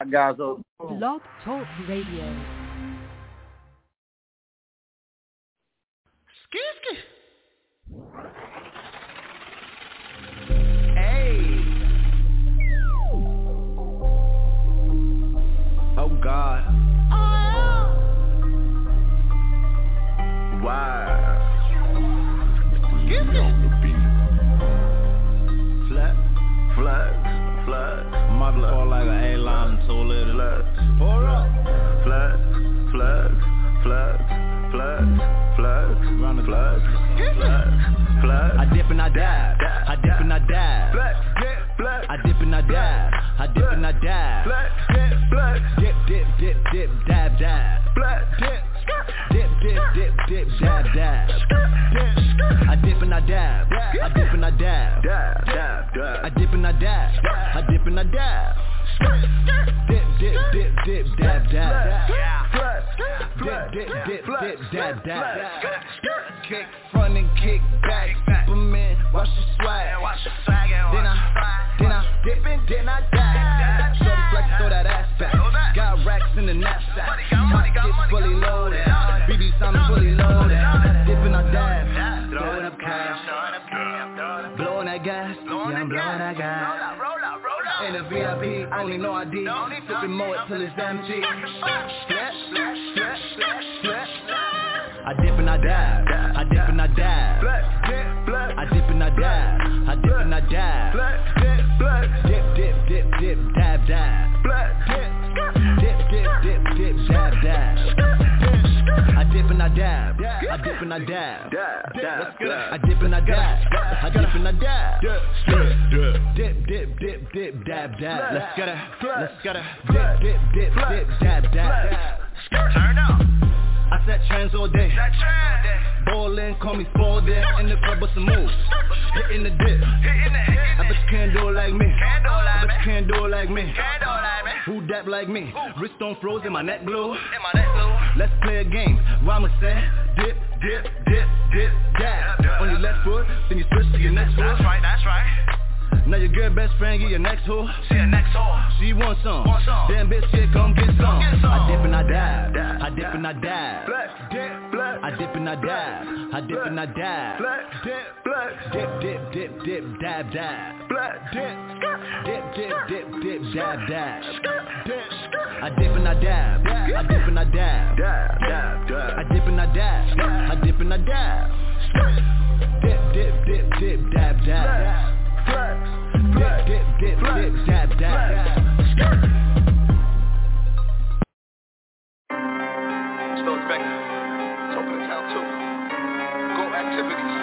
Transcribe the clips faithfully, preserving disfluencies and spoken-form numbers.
guys. So Blog Talk Radio. Ski Hey. Oh God. Oh. Wow. Ski Flat, flat, flat. Might fall like an A-line and two little flat. Pour up. Flat, flat, flat, flat, flat, run the flat, flat, flat. I dip and I dive. I dip and I dive. Flat, dip, flat. I dip and I dive. I dip and I dive. Flat, dip, flat. Dip, dip, dip, dip, dive, dive. Flat, dip. Dip, dip, dip, dip, dive, dive. I dip and I dive. I dip and I dive. I dip and I dive. I dip and I dive. Dip, dip, dip, dip, dive, dive. Dip, dip, dip, dip, dive, dive. Kick front and kick back. Superman, watch the swag. Then I, then I dip and then I dive. Shorty flex, throw that ass back. Got racks in the knapsack. Pockets fully loaded. B B sound fully loaded. Dip and I dive. Throwing up cash. Blowing that gas. Yeah, I'm blowing that gas. In the V I P, I only know I D. Sipping more till it's empty. I dip and I dive. I dip and I dive. I dip and I dive. I dip and I dive. Dip, dip, dip, dip, dive, dive. Dip, dip, dip, dip, dive, dive. I dip and I dive. I dip and I dive. I dip and I dive. I dip and I dive. Dip, dip, dip, dip, dab, dab. Let's get it. Let's get it. Dip, dip, dip, dip, dab, dab. Turn up. I set trends all day. Ballin', call me Spalding. In the club with some moves. Hitting the dip. I bet you can't do it like me. I bet you can't do it like me. Who dap like me? Wrist on froze and my neck blue. Let's play a game. Rhyme say dip, dip, dip, dip, dab. On your left foot, then you switch to your next foot. That's right, that's right. Now your girl best friend get your next hoe. She a next hoe. She want some. Want some. Damn bitch, yeah, come get some. Come get some. I dip and I dive. dive. I dip and I dive. Black, dip, black. I dip and I dive. I dip and I dive. Black, dip, black. Dip, dip, dip, dip, dive, dive. Black, dip. Dip, dip, dip, dip, dive, dive. I dip and I dive. I dip and I dive. I dip and I dive. I dip and I dive. Dip, dip, dip, dip, dive, dive. Dip, dip, dip, dip, dab, dab. Still expecting. Talking to town too. Go activities.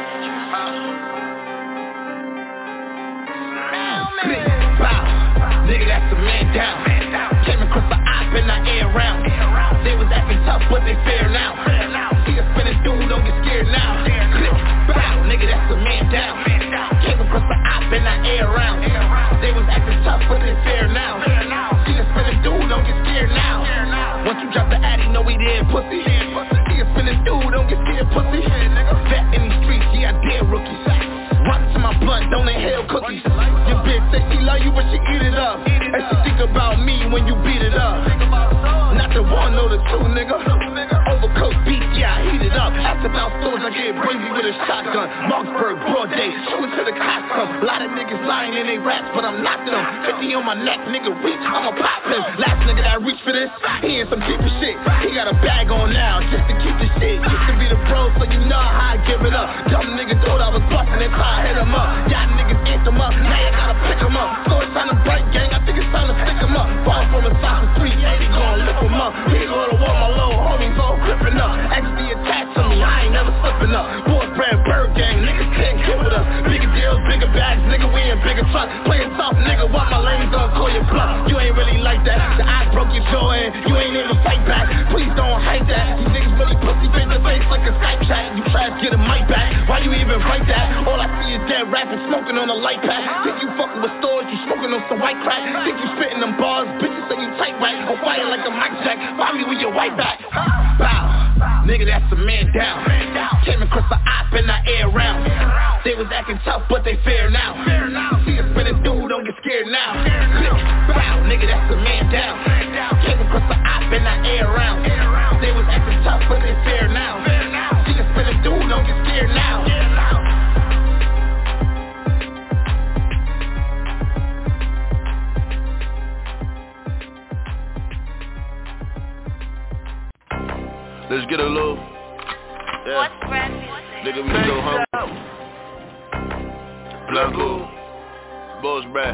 Click, bow. Nigga, that's a man down. Came across the op and I air round. They was acting tough, but they fair now. See a spinning dude, don't get scared now. Click, bow. Nigga, that's a man down. Came across the op and I air round. They was acting tough, but they fair now. See a spinning dude, don't get scared now. Once you drop the addy, know we there, pussy. See a spinning dude, don't get scared, pussy. Vet in these streets, yeah, I dare rookies. Rock to my blunt, don't inhale cookies. Your bitch say she love you, but she eat it up. And she think about me when you beat it up. Not the one or the two, nigga. Overcooked beef, yeah, I heat it up. After about stores, I get crazy with a shotgun. Marksburg, broad day, shooting to the cops come. A lot of niggas lying in they raps, but I'm knocking them. fifty on my neck, nigga, reach, I'ma pop him. Last nigga that reached for this, he in some cheaper shit. He got a bag on now, just to keep the shit. Used to be the bro, so you know how I give it up. Dumb nigga thought I was bustin' and I hit him up. Y'all niggas ant them up, now you gotta pick him up. So it's time to break gang, I think it's time to stick him up. Fall from a side of three eighty, gon' lift him up. He go to war, my little homies all gripping up. Actually attached to me, I ain't never slipping up. Boys brand bird gang, niggas can't get with us. Bigger deals, bigger bags, nigga, we in bigger trucks. Playing tough, nigga, while my lanes don't call your bluff. You ain't really like that, the eyes broke your jaw and you ain't even fight back. Please don't hate that, these niggas really pussy face to face like a Skype chat. You try to get a mic back, why you even write that? All I see is dead rapping, smoking on a light pack. Think you fucking with stores, you smoking on some white crack. Think you spitting them bars, bitches say you tight right. On fire like a mic jack, find me with your white back. Bow, nigga, that's a man down. Came across the op and I air round. They was acting tough, but they fair now. See a spinning dude, don't get scared now. Bow, nigga, that's a man down. Let's get a little. Yeah. What's brand new? Nigga, me so hungry. Blanco. Boss Brad.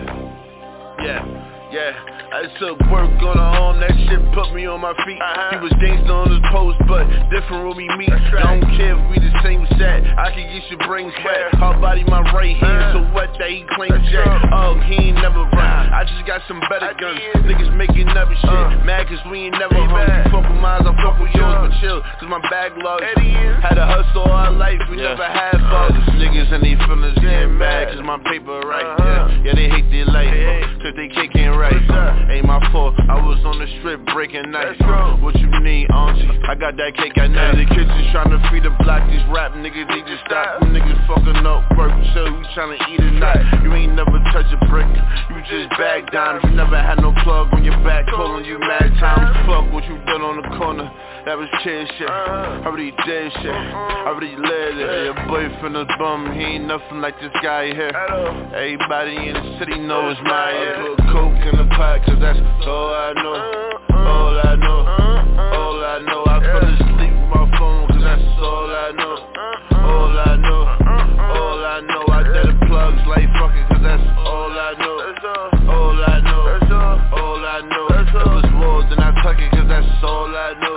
Yeah. Yeah, I took work on her arm, that shit put me on my feet. uh-huh. He was gangsta on his post, but different when we meet. Right. I don't care if we the same set, I can get your brain sweat. Her body my right hand, uh-huh. so wet that he claims jack. Oh, he ain't never run, I just got some better guns. Niggas making never shit, uh, mad cause we ain't never hung. You fuck with mine, I fuck with yours, but chill, cause my backlog had a hustle all our life, we yeah. never had fun. Uh, niggas and they feelings getting mad cause my paper right. uh-huh. Yeah, yeah, they hate their life, hey. Cause they kicking right. Ain't my fault, I was on the strip breaking nights. What you need, auntie? I got that cake at night. The kitchen tryna feed the block. These rap niggas, they just stop. Them niggas fucking up work, so we tryna eat a night. You ain't never touch a brick, you just bag down. You never had no plug on your back, calling you mad times. Fuck what you done on the corner, that was chill shit. I already did shit, I already lived it. Your boyfriend is bum, he ain't nothing like this guy here. Everybody in the city knows my I put coke in the pot, cause that's all I know. All I know, all I know. I fell asleep with my phone, cause that's all I know. All I know, all I know. I did the plugs like fucking, cause that's all I know. All I know, all I know. If it was more than I tuck it, cause that's all I know.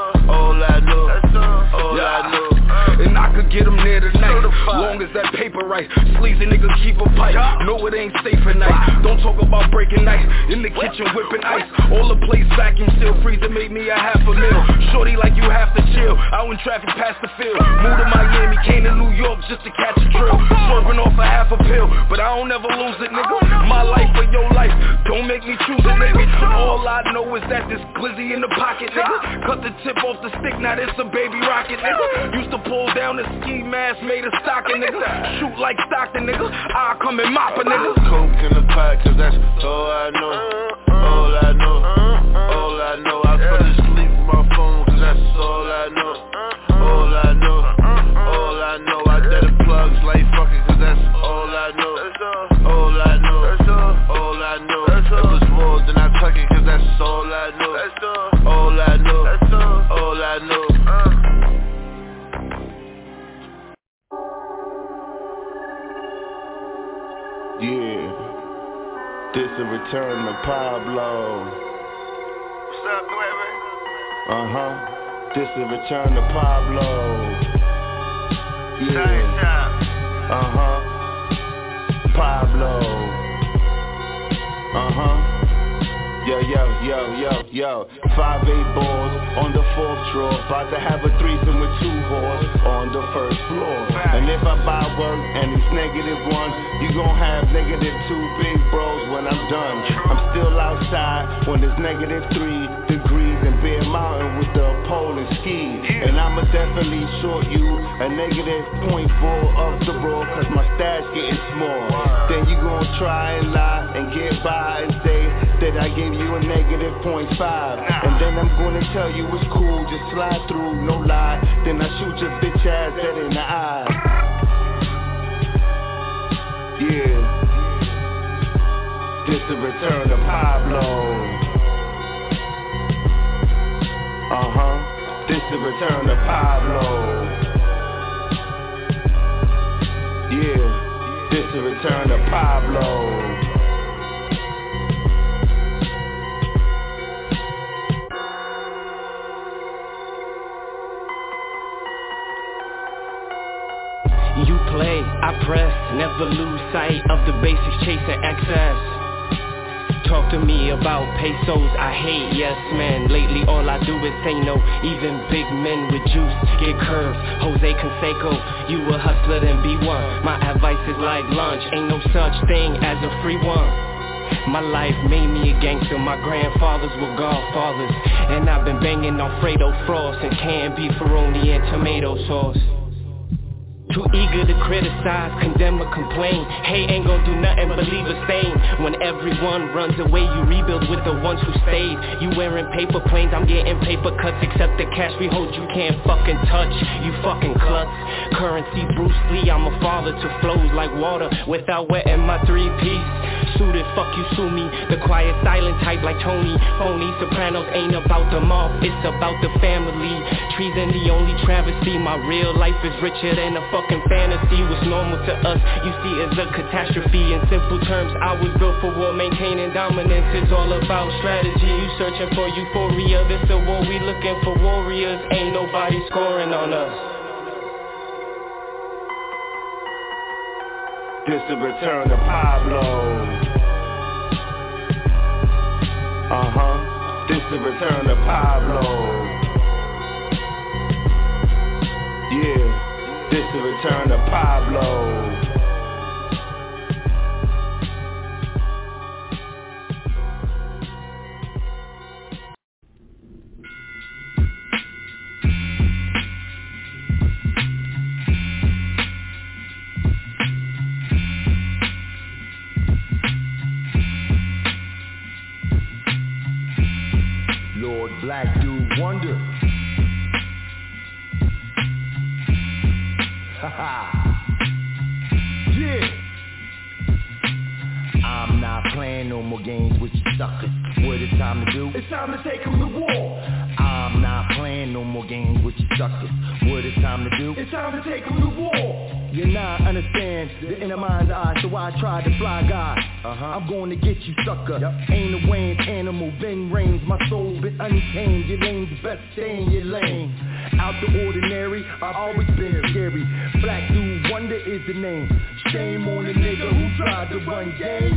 All I know, all I know. And I could get them there tonight, long as that paper right. Sleazy nigga keep a pipe, no it ain't safe at night. Don't talk about breaking ice, in the kitchen whipping ice. All the plates vacuum still freezer made me a half a meal. Shorty like you have to chill, out in traffic past the field. Moved to Miami, came to New York just to catch a drill. Swerving off a half a pill, but I don't ever lose it nigga. My life or your life, don't make me choose it nigga. All I know is that this glizzy in the pocket nigga. Cut the tip off the stick, now this a baby rocket nigga. Used to pull down the ski mask made of stocking nigga. Shoot like Stockton nigga, I come and mop a nigga. Coke in the pot cause that's all I know. All I know, all I know. I fell asleep with my phone cause that's all I know. All I know, all I know. I did the plugs like fucking cause that's all I know. All I know, all I know. If it was more than I tuck it cause that's all I know. All I know, all I know. Yeah, this a return to Pablo. What's up, baby? Uh-huh, this a return to Pablo. Yeah, uh-huh, Pablo. Uh-huh. Yo, yo, yo, yo, yo, five eight balls on the fourth drawer. About to have a threesome with two whores on the first floor. And if I buy work and it's negative one, you gon' have negative two big bros when I'm done. I'm still outside when it's negative three degrees in Bear Mountain with the pole and skis. And I'ma definitely short you a negative point four of the roll cause my stash getting small. Then you gon' try and lie and get by and say that I gave you a negative point five. And then I'm gonna tell you it's cool, just slide through, no lie. Then I shoot your bitch ass dead in the eye. Yeah, this the return of Pablo. Uh-huh, this the return of Pablo. Yeah, this the return of Pablo. You play, I press, never lose sight of the basics, chasing excess. Talk to me about pesos, I hate yes men. Lately all I do is say no, even big men with juice get curved. Jose Canseco, you a hustler then be one. My advice is like lunch, ain't no such thing as a free one. My life made me a gangster, my grandfathers were godfathers. And I've been banging on Fredo Frost and canned beefaroni and tomato sauce. Too eager to criticize, condemn or complain. Hate ain't gon' do nothing but leave a stain. When everyone runs away, you rebuild with the ones who stayed. You wearing paper planes, I'm getting paper cuts. Except the cash we hold you can't fucking touch. You fucking klutz. Currency Bruce Lee, I'm a father to flows like water without wetting my three-piece. suited, fuck you, sue me. The quiet, silent type like Tony. Phony Sopranos ain't about the mob, it's about the family. Treason the only travesty. My real life is richer than a fucking fantasy. What's normal to us, you see is a catastrophe. In simple terms, I was built for war, maintaining dominance. It's all about strategy. You searching for euphoria, this a war, we looking for warriors. Ain't nobody scoring on us. This the return of Pablo. Uh-huh. This the return of Pablo. Yeah. This the return of Pablo. Black Dude Wonder. Haha. Yeah. I'm not playing no more games with you suckers. What it's time to do? It's time to take them to war. I'm not playing no more games with you suckers. What it's time to do? It's time to take them to war. You not understand the inner mind's eye, so I tried to fly guy. Uh-huh. I'm going to get you, sucker. Yep. Ain't a Wayne animal, Ben reigns. My soul been untamed. Your lane's the best stay in your lane. Out the ordinary, I've always been scary. Black Dude Wonder is the name. Shame on the nigga who tried to run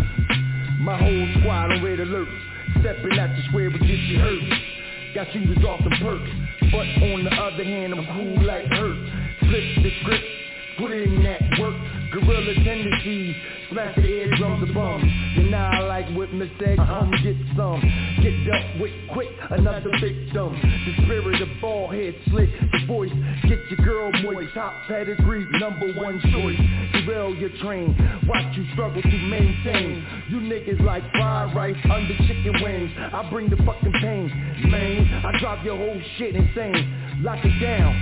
game. My whole squad on red alert. Stepping at the square will get you hurt. Got shooters off the perks, but on the other hand, I'm cool like hurt. Flip the script, put in that work. Guerrilla tendencies, smash the eardrums of bums. You know I like what Miss said, come get some. Get dealt with quick, another victim. The spirit of bald head slick, the voice, get your girl moist. Top pedigree, number one choice. Derail your train, watch you struggle to maintain. You niggas like fried rice under chicken wings. I bring the fucking pain, man. I drop your whole shit insane. Lock it down,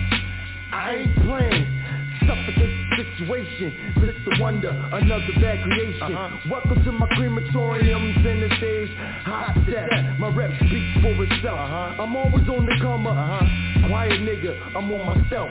I ain't playing. Suffocate the situation, Mister Wonder, another bad creation. Uh-huh. Welcome to my crematorium, center stage, hot step. My rep speaks for itself. Uh-huh. I'm always on the come up. Uh-huh. Quiet nigga, I'm on myself.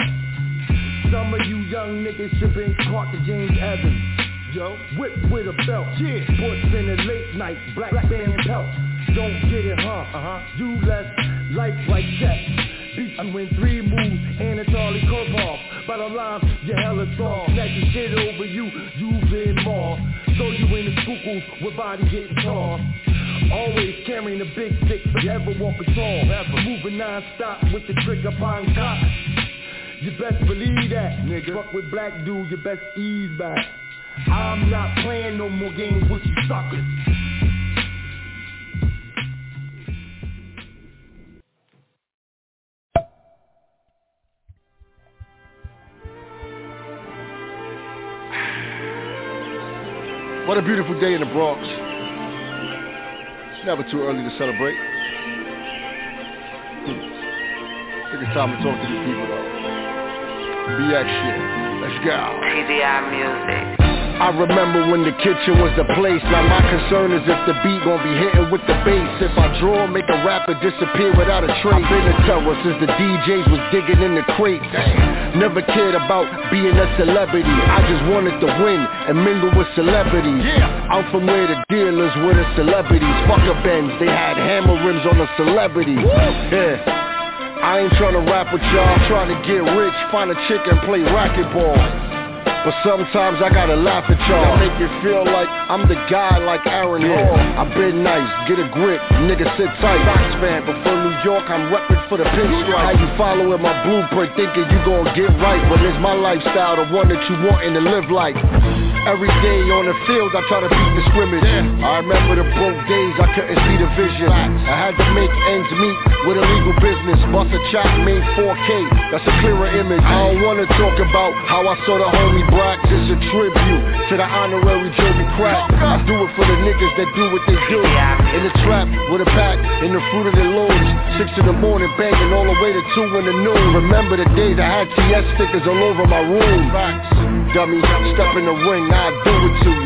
Some of you young niggas should been caught to James Evans. Yo, whip with a belt. Yeah, sports in the late night, black, black band pelt. Don't get it, huh? Uh-huh. You less life like that. I'm win three moves, Anatoly Karpov. Bottom line, you hella soft. Snatching shit over you, you've been more. So you in the cuckoos with body getting tall. Always carrying a big stick, forever walking tall. Ever moving non-stop with the trick upon cock. You best believe that, nigga. Fuck with Black Dude, you best ease back. I'm not playing no more games with you suckers. What a beautiful day in the Bronx. It's never too early to celebrate. Hmm. I think it's time to talk to these people though. B X shit. Let's go. T D I music. I remember when the kitchen was the place. Now my concern is if the beat gon' be hitting with the bass. If I draw, make a rapper disappear without a trace. I've been a terror since the D Js was digging in the crates. Never cared about being a celebrity. I just wanted to win and mingle with celebrities. I'm from where the dealers were the celebrities. Fuck a Benz, they had hammer rims on the celebrities. Yeah, I ain't tryna rap with y'all, trying to get rich, find a chick and play racquetball. But sometimes I gotta laugh at y'all. Make it feel like I'm the guy like Aaron Hall. I've been nice, get a grip, nigga sit tight. Fox fan, but for New York I'm reppin' for the pinstripe. How you following my blueprint thinking you gon' get right, when it's my lifestyle, the one that you wantin' to live like. Every day on the field I try to beat the scrimmage. I remember the broke days I couldn't see the vision. I had to make ends meet with illegal business. Bust a chop, made four K, that's a clearer image. I don't wanna talk about how I saw the homie Brock, just a tribute to the honorary Jeremy Crack. I do it for the niggas that do what they do. In the trap, with a pack, in the fruit of the looms. Six in the morning, banging all the way to two in the noon. Remember the days I had T S stickers all over my room. Dummy, step in the ring, I'll do it to you.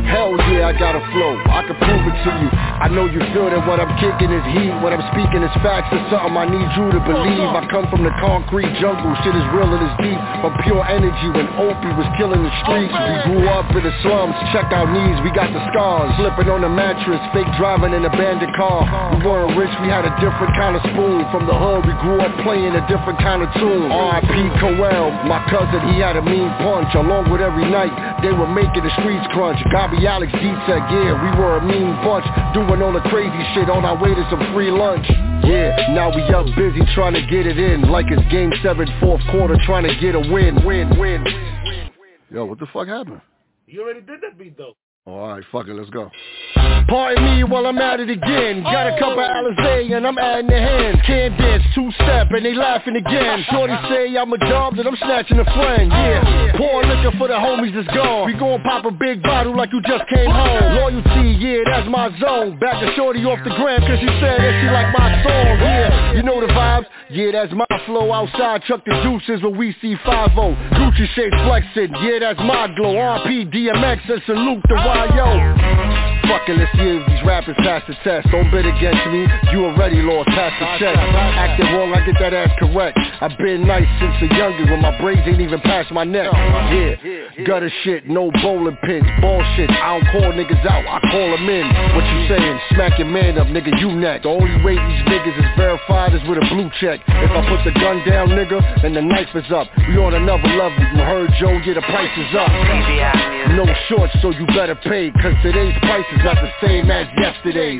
Hell yeah, I got a flow, I can prove it to you. I know you feel that what I'm kicking is heat, what I'm speaking is facts. It's something I need you to believe. I come from the concrete jungle, shit is real and it's deep. From pure energy when Opie was killing the streets. We grew up in the slums, check our knees, we got the scars. Flipping on the mattress, fake driving in a abandoned car. We weren't rich, we had a different kind of spoon. From the hood, we grew up playing a different kind of tune. R I P Coel, my cousin, he had a mean punch. Along with every night, they were making the streets crunch. Gabi Alex D-Tech, yeah, we were a mean bunch. Doing all the crazy shit on our way to some free lunch. Yeah, now we up busy trying to get it in. Like it's game seven, fourth quarter, trying to get a win. Win, win. Yo, what the fuck happened? You already did that beat though. Oh, alright, fuck it, let's go. Pardon me while I'm at it again. Got a couple Alizé and I'm adding the hands. Can't dance, two-step and they laughing again. Shorty say I'm a job that I'm snatching a friend. Yeah, pour liquor for the homies that's gone. We gon' pop a big bottle like you just came home. Loyalty, yeah, that's my zone. Back to Shorty off the gram cause she said that she like my song. Yeah, you know the vibes. Yeah, that's my flow. Outside, chuck the deuces when we see five oh. Gucci shade flexing. Yeah, that's my glow. R P, D M X and salute the Y O. Fuck it, let's see if these rappers pass the test. Don't bet against me, you already lost, pass the check. Acting wrong, I get that ass correct. I've been nice since a youngin' when my braids ain't even past my neck. Yeah, gutter shit, no bowling pins, bullshit. I don't call niggas out, I call them in. What you saying? Smack your man up, nigga, you next. The only way these niggas is verified is with a blue check. If I put the gun down, nigga, then the knife is up. We on another level, you heard Joe, yeah, the price is up. No shorts, so you better pay, cause today's price is not the same as yesterday's.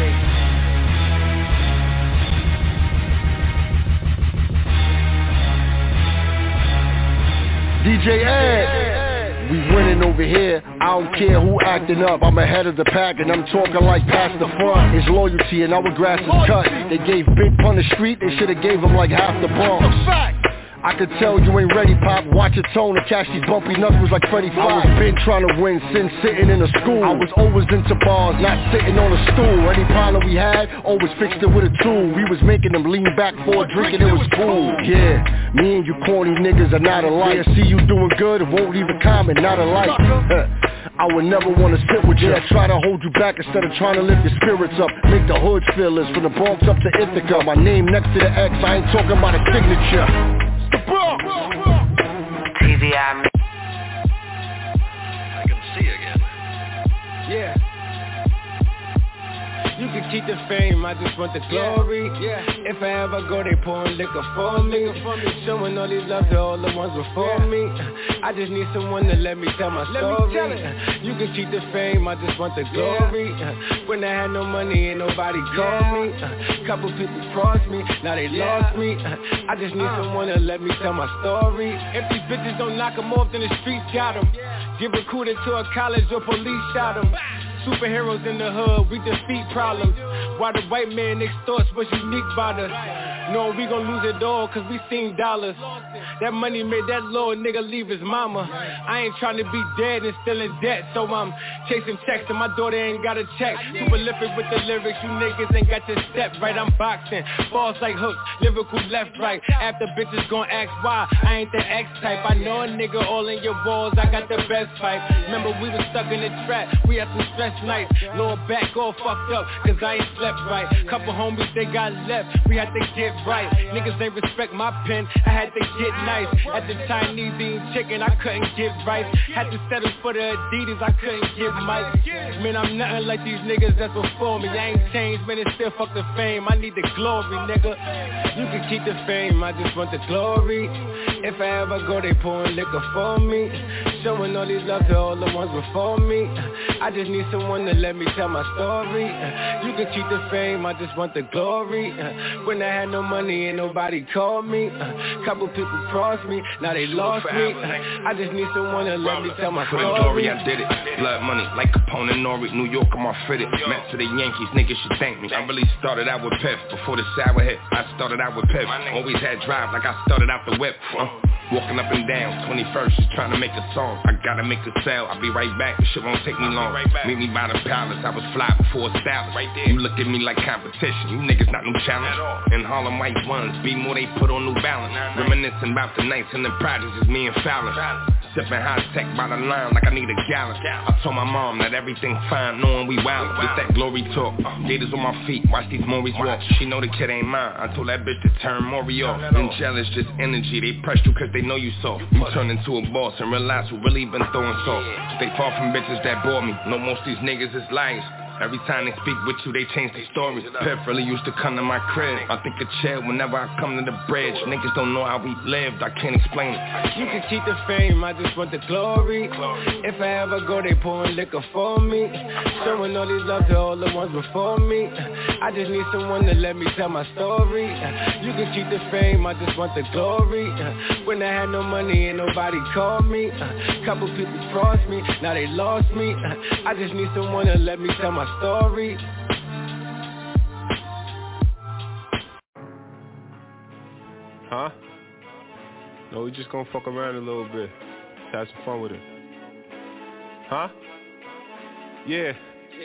D J Ed, we winning over here. I don't care who acting up, I'm ahead of the pack and I'm talking like past the front. It's loyalty and our grass is cut. They gave Big Pun the street, they should've gave him like half the Bronx. I could tell you ain't ready, Pop. Watch your tone and catch these bumpy knuckles like Freddie Fox. Been trying to win since sitting in a school. I was always into bars, not sitting on a stool. Any problem we had, always fixed it with a tool. We was making them lean back for a drink and it was cool. Yeah, me and you corny niggas are not alike. See you doing good and won't leave a comment, not alike. I would never want to sit with you. I try to hold you back instead of trying to lift your spirits up. Make the hood feel this, from the Bronx up to Ithaca. My name next to the X, I ain't talking about a signature. T V I. I can see again. Yeah. You can keep the fame, I just want the glory. Yeah. If I ever go, they pouring liquor for me. Showing all these love to all the ones before me. I just need someone to let me tell my story. You can keep the fame, I just want the glory. When I had no money, ain't nobody called me. Couple people crossed me, now they lost me. I just need someone to let me tell my story. If these bitches don't knock them off, then the streets got them. Get recruited to a college or police shot them. Superheroes in the hood, we defeat problems. While the white man extorts what's unique about us. No, we gon' lose it all cause we seen dollars. That money made that little nigga leave his mama. I ain't trying to be dead and still in debt, so I'm chasing checks and my daughter ain't got a check. Too prolific with the lyrics, you niggas ain't got your step right. I'm boxing, balls like hooks, lyrical left, right. After bitches gon' ask why, I ain't the X type. I know a nigga all in your balls, I got the best fight. Remember we was stuck in the trap, we had some stress nights. Lower back all fucked up, cause I ain't slept right. Couple homies they got left, we had to get right. Niggas ain't respect my pen, I had to get nice. At the Chinese eating chicken, I couldn't get right. Had to settle for the Adidas, I couldn't get Mike. Man, I'm nothing like these niggas that's before me. I ain't changed, man, it's still fuck the fame. I need the glory, nigga. You can keep the fame, I just want the glory. If I ever go, they pouring liquor for me. Showing all these love to all the ones before me. I just need someone to let me tell my story. You can keep the fame, I just want the glory. When I had no money, ain't nobody called me. Couple people crossed me, now they lost me. I just need someone to let me tell my story. For the glory, I did it. Blood money, like Capone and Nori, New York, I'm all fitted. Met to the Yankees, niggas should thank me. I really started out with Pep, before the sour hit. I started out with Pep, always had drive like I started out the whip. Uh, walking up and down, twenty-first, just trying to make a song. I gotta make a sale, I'll be right back, the shit won't take me long. Meet me by the palace, I was fly before a style. Right there. You look at me like competition, you niggas not no challenge. In Harlem white ones, be more they put on New Balance. Reminiscing about the nights and the projects, just me and Fallon. Sipping high tech by the line like I need a gallon. I told my mom that everything fine, knowing we wild. It's that glory talk. Gators on my feet, watch these Maurice walk. She know the kid ain't mine. I told that bitch to turn Maury off. Been jealous, just energy. They press you cause they know you soft. You turn into a boss and realize who really been throwing salt. Stay far from bitches that bore me. Know most these niggas is liars. Every time they speak with you, they change their stories. Piff really used to come to my crib. I think of chill whenever I come to the bridge. Niggas don't know how we lived, I can't explain it. You can keep the fame, I just want the glory. If I ever go, they pouring liquor for me. Showing all these love to all the ones before me. I just need someone to let me tell my story. You can keep the fame, I just want the glory. When I had no money and nobody called me. Couple people crossed me, now they lost me. I just need someone to let me tell my story. Huh? No, we just gonna fuck around a little bit. Have some fun with it. Huh? Yeah.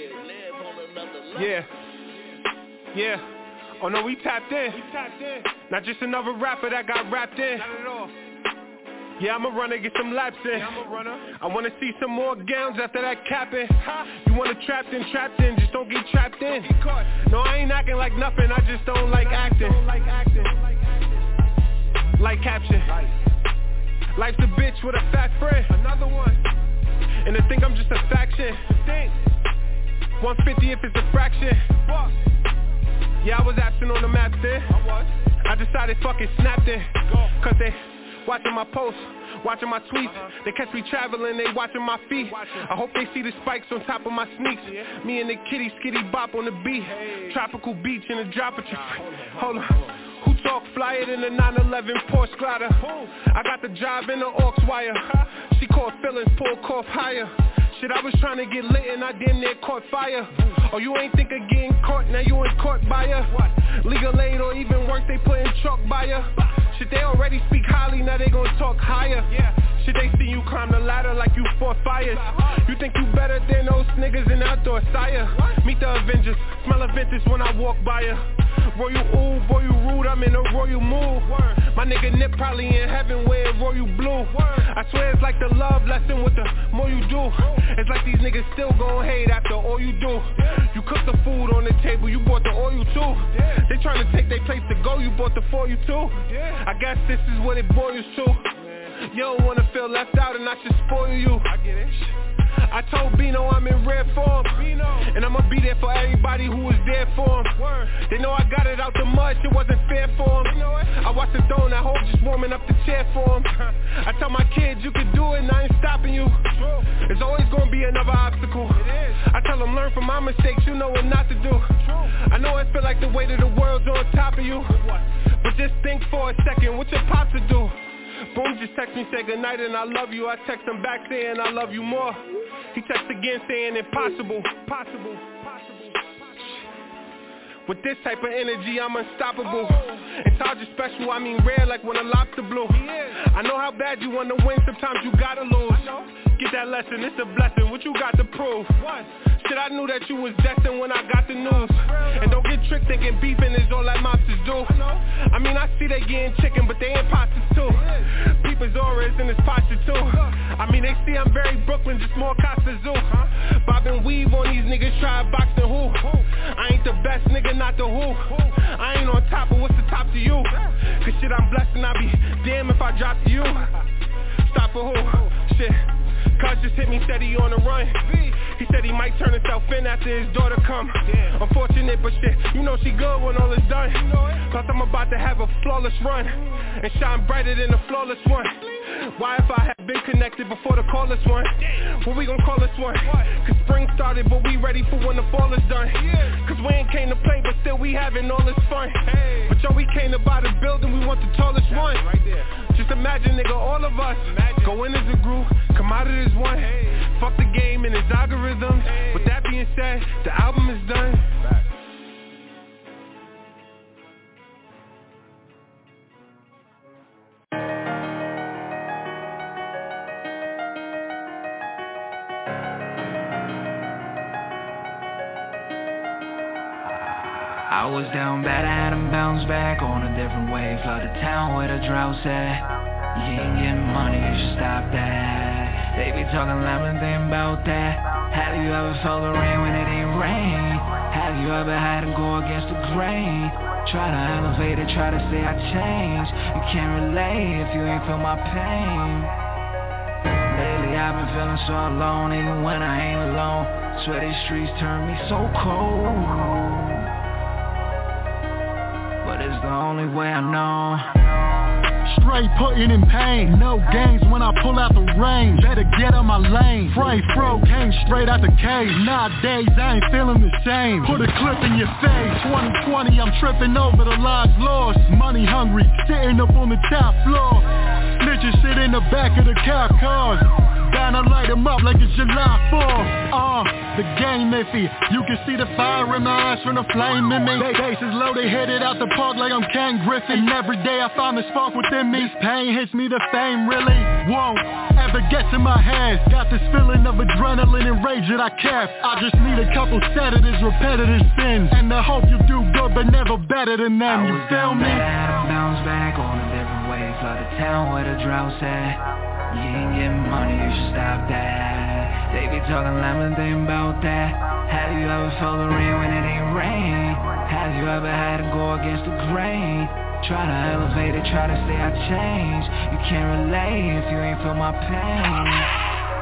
Yeah. Yeah. Oh no, we tapped in. We tapped in. Not just another rapper that got wrapped in. Not at all. Yeah, I'm a runner, get some laps in. Yeah, I'm a runner. I wanna see some more gowns after that capping. Huh? You wanna trapped in, trapped in, just don't get trapped in. Don't get caught. No, I ain't acting like nothing, I just don't like acting. Don't like acting. Like caption. Life. Life's a bitch with a fat friend. Another one. And they think I'm just a faction. Think. one fifty if it's a fraction. What? Yeah, I was absent on the map then. I was. I decided fuck it, snapped it. Go. Cause they watching my posts, watching my tweets. Uh-huh. They catch me traveling, they watching my feet. Watching. I hope they see the spikes on top of my sneaks. Yeah. Me and the kitty skitty bop on the beat. Hey. Tropical beach in a drop of tr- Hold on. Hold on. Who talk flyer than the nine eleven Porsche Glider? I got the job in the aux wire. She caught feelings, pulled cough higher. Shit, I was trying to get lit and I damn near caught fire. Oh, you ain't think of getting caught, now you in court by ya. Legal aid or even worse, they putting chalk by ya. Shit, they already speak highly, now they gon' talk higher. Shit, they see you climb the ladder like you fought fires. You think you better than those niggas in outdoor sire. Meet the Avengers, smell a vintage when I walk by ya. Royal ooh, boy you rude, I'm in a royal mood. My nigga Nip probably in heaven wearing royal blue. I swear it's like the love lesson with the more you do. It's like these niggas still gon' hate after all you do. You cook the food on the table, you bought the oil too. They tryna take their place to go, you bought the for you too. I guess this is what it boils to. You don't wanna feel left out and I should spoil you. I get it. I told Bino I'm in rare form, and I'ma be there for everybody who was there for him. They know I got it out the mud, shit wasn't fair for him. I watched the throne, I hope just warming up the chair for him. I tell my kids you can do it and I ain't stopping you. There's always gonna be another obstacle. I tell them learn from my mistakes, you know what not to do. I know it feel like the weight of the world's on top of you, but just think for a second, what your pops would do. Boom just text me, say goodnight and I love you. I text him back saying I love you more. He texts again saying impossible, possible, possible. With this type of energy, I'm unstoppable. And Taj is special, I mean rare, like when a lobster blew. I know how bad you want to win, sometimes you gotta lose. Get that lesson, it's a blessing, what you got to prove? Shit, I knew that you was destined when I got the news. And don't get tricked thinking beefing is all that mobsters do. I mean, I see they getting chicken, but they imposters too. People's auras in this posture too. I mean, they see I'm very Brooklyn, just more Costa Zoo. Bob and weave on these niggas, try boxing who? I ain't the best nigga, not the who. I ain't on top, but what's the top to you? Cause shit, I'm blessed and I be damn if I drop to you. Stop for who? Shit. Cuz just hit me steady on the run. He said he might turn himself in after his daughter come. Unfortunate, but shit, you know she good when all is done. Plus I'm about to have a flawless run and shine brighter than the flawless one. Why if I had been connected before the callers one? What we gon' call this one? Cause spring started, but we ready for when the fall is done. Cause we ain't came to play, but still we having all this fun. But yo, we came to buy the building, we want the tallest one. Just imagine, nigga, all of us go in as a group, come out as one. Fuck the game and its algorithms. With that being said, the album is done. I was down bad, I had him bounce back on a different wave. Flood the town where the drought's at. You ain't getting money, you should stop that. They be talking lemon thing about that. Have you ever felt the rain when it ain't rain? Have you ever had to go against the grain? Try to elevate it, try to say I changed. You can't relate if you ain't feel my pain. Lately I've been feeling so alone, even when I ain't alone. Swear these streets turn me so cold, but it's the only way I know. Straight putting in pain, no games when I pull out the range. Better get on my lane. Freight fro came straight out the cage. Nowadays I ain't feeling the same. Put a clip in your face. twenty twenty I'm tripping over the lives lost. Money hungry, sitting up on the top floor. Snitches sit in the back of the cop cars. Down to light them up like it's July fourth. Uh, the game iffy. You can see the fire in my eyes from the flame in me. They bases low, they hit it out the park like I'm Ken Griffey. And every day I find the spark within me. This pain hits me, the fame really won't ever get to my head. Got this feeling of adrenaline and rage that I kept. I just need a couple sedatives, repetitive sins, and I hope you do good but never better than them. You feel me? I bounce back on a different way. Flood the town where the drought's at. You ain't getting money, you should stop that. They be talking lemon thing about that. Have you ever felt the rain when it ain't rain? Have you ever had to go against the grain? Try to elevate it, try to say I changed. You can't relate if you ain't feel my pain.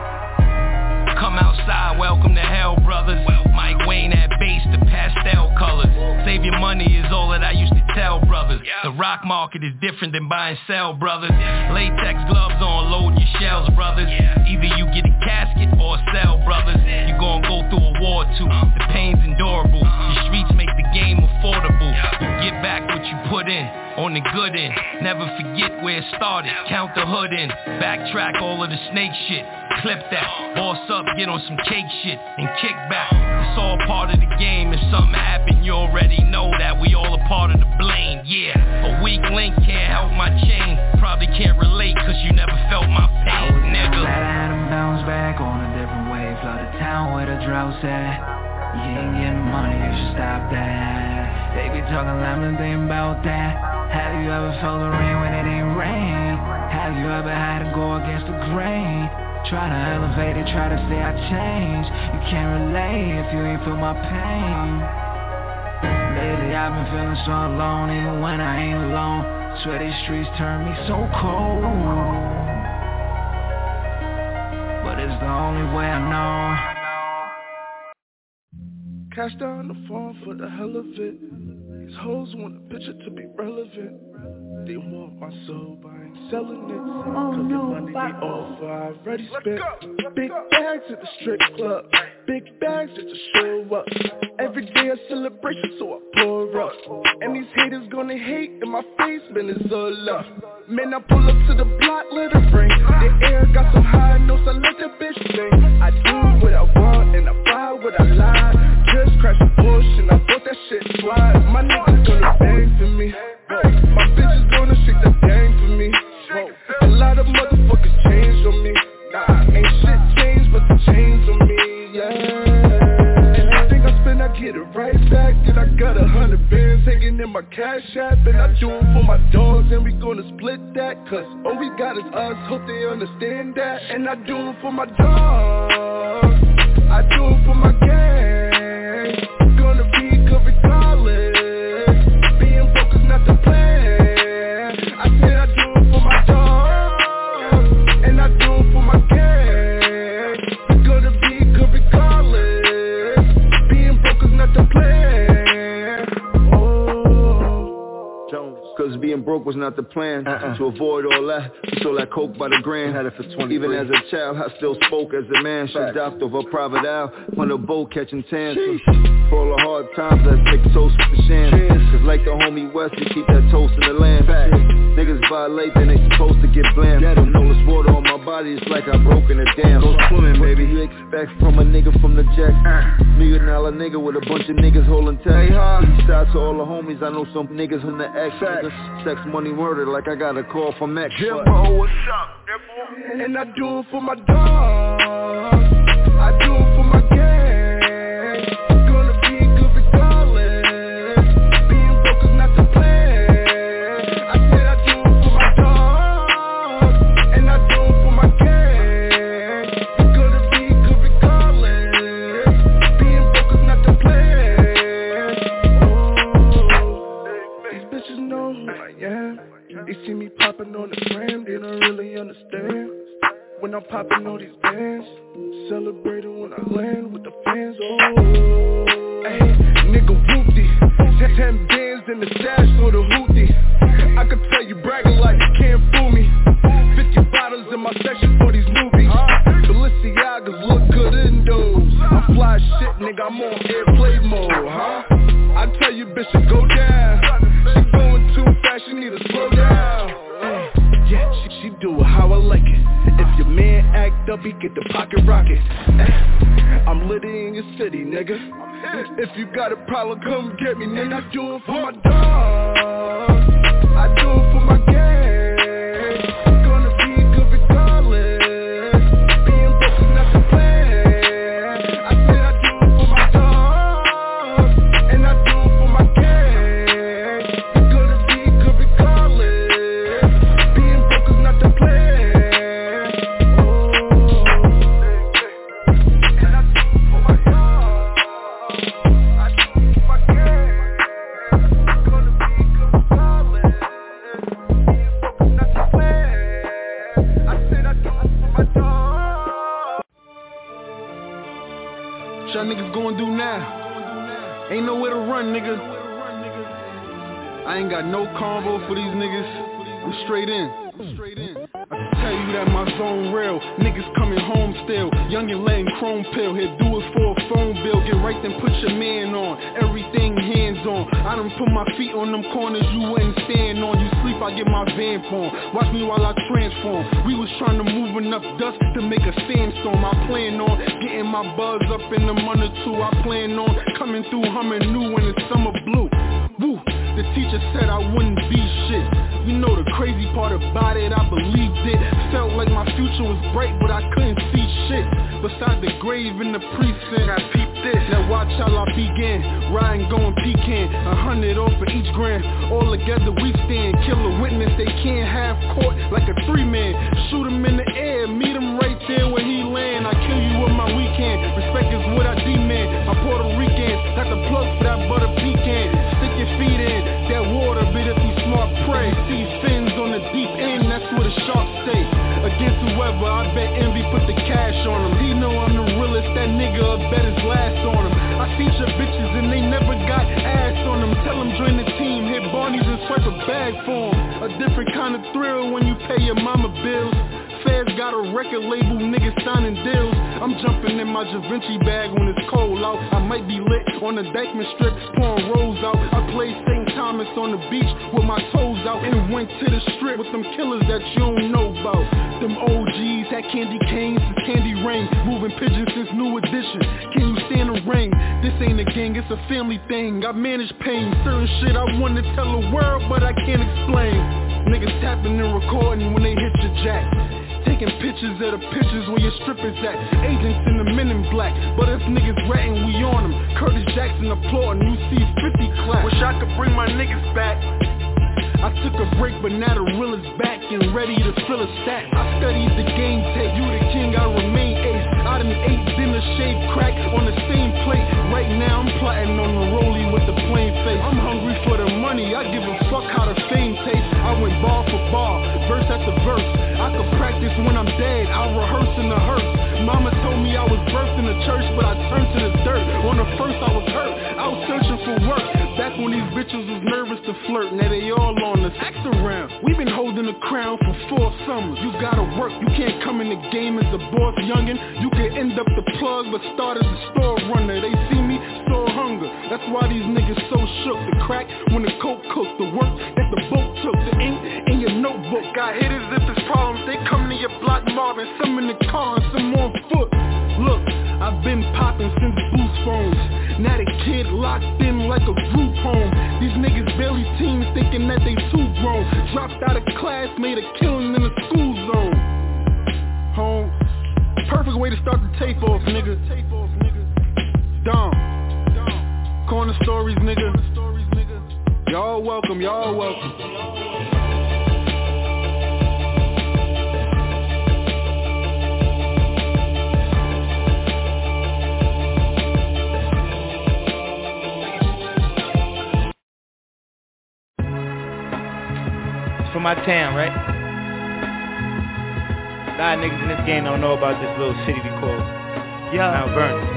Come outside, welcome to hell, brothers. Mike Wayne at base, the pastel colors. Save your money is all that I used to tell brothers. The rock market is different than buy and sell, brothers. Latex gloves on, load your shells, brothers. Either you get a casket or a cell, brothers. You gon' go through a war too. The pain's endurable. The streets make the game affordable. You get back what you put in. On the good end, never forget where it started. Count the hood in, backtrack all of the snake shit. Clip that, boss up, get on some cake shit, and kick back. It's all part of the game. If something happen, you already know that we all a part of the blame. Yeah, a weak link can't help my chain. Probably can't relate cause you never felt my pain, nigga. Glad I had him bounce back on a different wave. Flood the town where the drought's at. You ain't getting money, you should stop that. They be talking lemon thing about that. Have you ever felt the rain when it ain't rain? Have you ever had to go against the grain? Try to elevate it, try to say I changed. You can't relate if you ain't feel my pain. Lately I've been feeling so alone, even when I ain't alone. Swear these streets turn me so cold, but it's the only way I know. Cash down the phone for the hell of it. These hoes want a picture to be relevant. They want my soul, but I ain't selling it. Cause the money they offer, I already spent. Big bags at the strip club. Big bags just to show up. Every day a celebration, so I pour up. And these haters gonna hate in my face, man, it's all up. Man, I pull up to the block, let it ring. The air got so high, no, so let the bitch sing. I do what I want, and I buy what I like. Just crash the bush, and I bought that shit twice. My niggas gonna bang for me. My bitches gonna shake the game for me. A lot of motherfuckers changed on me. Nah, ain't shit changed but the chains on me, yeah. And I think I spend, I get it right back. Then I got a hundred bands hanging in my cash app. And I do it for my dogs and we gonna split that. Cause all we got is us, hope they understand that. And I do it for my dogs, I do it for my gang. Gonna be good regardless. Being broke is not the plan. I said I do it for my dogs, and I do it for my gang. We're gonna be good regardless. Being broke is not the plan. Oh, Jones. Cause being broke was not the plan. Uh-uh. To avoid all that, we sold that coke by the gram. Had it for twenty. Even as a child, I still spoke as a man. Shut docked over private owl on the boat catching tantrums. For all the hard times, let's take a toast with the sham. Cause like the homie West, we keep that toast in the land. Niggas violate, then they supposed to get blamed. And all this water on my body, it's like I broke in a dam. Go swimming, baby. You expect from a nigga from the jack? Million dollar nigga with a bunch of niggas holding tag. East side to all the homies, I know some niggas on the X. Sex, money, murder, like I got a call from X. Jimbo, what's up? And I do it for my dogs, I do it for my gang. Gonna be good regardless. Being broke is not the plan. I said I do it for my dogs, can. They see me popping on the gram, they don't really understand. When I'm popping on these bands, celebrating when I land with the fans. Oh, hey, nigga whoopty, ten bands in the stash for the hootie. I could tell you bragging like you can't fool me. Fifty bottles in my section for these movies. Balenciagas look good in those. I'm fly shit, nigga, I'm on airplay mode, huh? I tell you, bitch, to go down. She going too fast, she need to slow down. Hey, yeah, she, she do it how I like it. If your man act up, he get the pocket rocket. Hey, I'm litty in your city, nigga. If you got a problem, come get me, nigga. I do it for my dog. I do it for my gang. Gonna be good regardless. Being broke is not the plan. I said I do it for my dog, and I do it for my gang. You're gonna be good regardless. Being broke is not the plan. Oh, and I do it for my dog. I do it for my gang. Gonna be good regardless. Being broke is not the plan. I said I do it for my dog. What y'all niggas gonna do now? Ain't nowhere to run, nigga. I ain't got no convo for these niggas. I'm straight in. I can tell you that my zone real. Niggas coming home still. Young and letting chrome pill. Here, do it for a phone bill. Get right then put your man on. Everything hands on. I done put my feet on them corners you wouldn't stand on. You sleep, I get my van form. Watch me while I transform. We was trying to move enough dust to make a sandstorm. I plan on getting my buzz up in a month or two. I plan on coming through humming new when it's summer blue. Woo, the teacher said I wouldn't be shit. You know the crazy part about it, I believed it. Felt like my future was bright, but I couldn't see shit beside the grave in the precinct. I peeped this, now watch how I begin. Riding, going pecan, a hundred off for each grand. All together we stand, kill a witness they can't have court like a three-man. Shoot him in the air, meet him right there where he land. I kill you with my weekend, respect is what I demand. I'm Puerto Rican, got the plug for that butter pecan. Stick your feet in, that water, but if you smart, pray. See fins on the deep end, that's where the sharks stay. Against whoever, I bet envy put the cash on him. He know I'm the realest, that nigga a bet his last on him. I feature bitches and they never got ass on them. Tell them join the team, hit Barney's and swipe a bag for him. A different kind of thrill when you pay your mama bills. Feds got a record label, niggas signing deals. I'm jumping in my Givenchy bag when it's cold out. I might be lit on the Dykeman strip, pouring rolls out. I played Saint Thomas on the beach with my toes out and went to the strip with them killers that you don't know about. Them O Gs had candy canes and candy rain, moving pigeons since New Edition. Can you stand the rain? This ain't a gang, it's a family thing. I manage pain, certain shit I wanna tell the world, but I can't explain. Niggas tapping and recording when they hit your jack. Taking pictures of the pictures where your strippers at. Agents in the men in black, but if niggas ratting, we on them. Curtis Jackson applauding, you see fifty clap. Wish I could bring my niggas back. I took a break, but now the real is back and ready to fill a stack. I studied the game tape, you the king, I remain ace. I done ate dinner, shaved crack on the same plate. Right now I'm plotting on the rollie with the plain face. I'm hungry for the money, I give a fuck how the fame tastes. I went bar for bar, verse after verse. I could practice when I'm dead, I rehearse in the hearse. Mama told me I was birthed in the church, but I turned to the dirt. On the first I was hurt, I was searching for work. Back when these bitches was nervous to flirt, now they all on us. Act around, we been holding the crown for four summers. You gotta work, you can't come in the game as a boss youngin'. You can end up the plug, but start as a store runner. They see me, store hunger. That's why these niggas so shook. The crack when the coke cooked, the work that the boat took, the ink in your notebook. Got hitters if it's problems, they come to your block mobbing. Some in the car and some on foot. Look, I've been popping since boost phones. Now the kid locked in like a group home. These niggas barely teens thinking that they too grown. Dropped out of class, made a killing in the school zone. Home, perfect way to start the tape off, nigga. Dumb. Corner stories, nigga. Y'all welcome, y'all welcome. from my town, right? A lot of niggas in this game don't know about this little city we call Mount Vernon.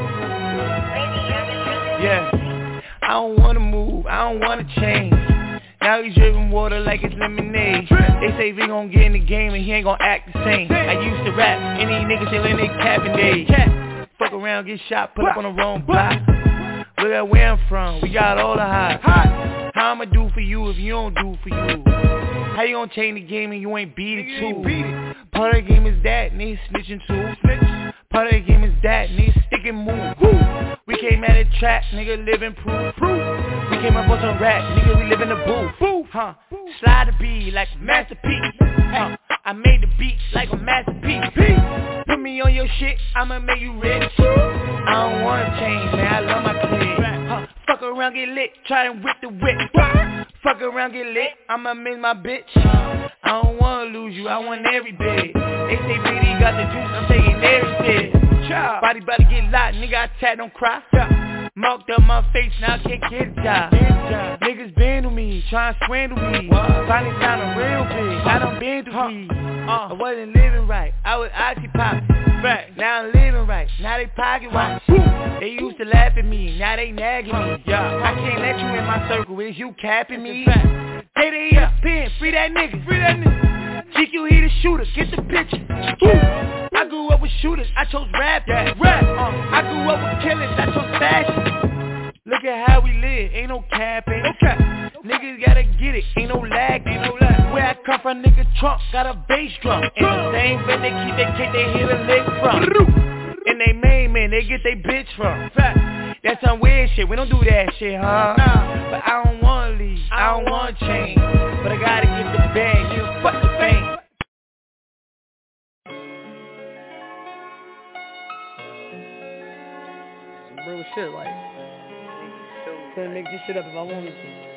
Yeah. I don't wanna move, I don't wanna change. Now he's drinking water like it's lemonade. They say we gon' get in the game and he ain't gon' act the same. I used to rap, any niggas still in their capping days. Fuck around, get shot, pull up on the wrong block. Look at where I'm from, we got all the hot. How I'ma do for you if you don't do for you? How you gon' change the game and you ain't beat it too? Part of the game is that, niggas snitching too. Part of the game is that, niggas stick and move. We came at it trap, nigga living proof. We came up on some rap, nigga we live in the booth. Huh? Slide the beat like a masterpiece. Huh? I made the beat like a masterpiece. Put me on your shit, I'ma make you rich. I don't wanna change, man, I love my kids. Huh? Fuck around, get lit, try and whip the whip. Fuck around, get lit, I'ma miss my bitch. I don't wanna lose you, I want every bit. They say B D got the juice, I'm taking every bit. Body body get locked, nigga I tat, don't cry. Marked up my face, now I can't get a job. Niggas been to me, tryna swindle me. Finally found a real bitch, I done been through me. I wasn't living right, I was occupied. Now I'm living right, now they pocket watch. They used to laugh at me, now they nagging me. I can't let you in my circle, is you capping me? Hey, they eat a pin, free that nigga, free that nigga. G Q, he the shooter, get the picture. I grew up with shooters, I chose rap, rap. Uh, I grew up with killers, I chose fashion. Look at how we live, ain't no cap, ain't no cap. Niggas gotta get it, ain't no lag, ain't no lag. Where I come from, nigga trunk, got a bass drum. In the same bed they keep their cake, they hear the lick from. And they main man, they get they bitch from. That's some weird shit, we don't do that shit, huh? But I don't wanna leave, I don't wanna change. But I gotta get the bag, you fuck the fame. Some real shit, like couldn't make this shit up if I wanted to.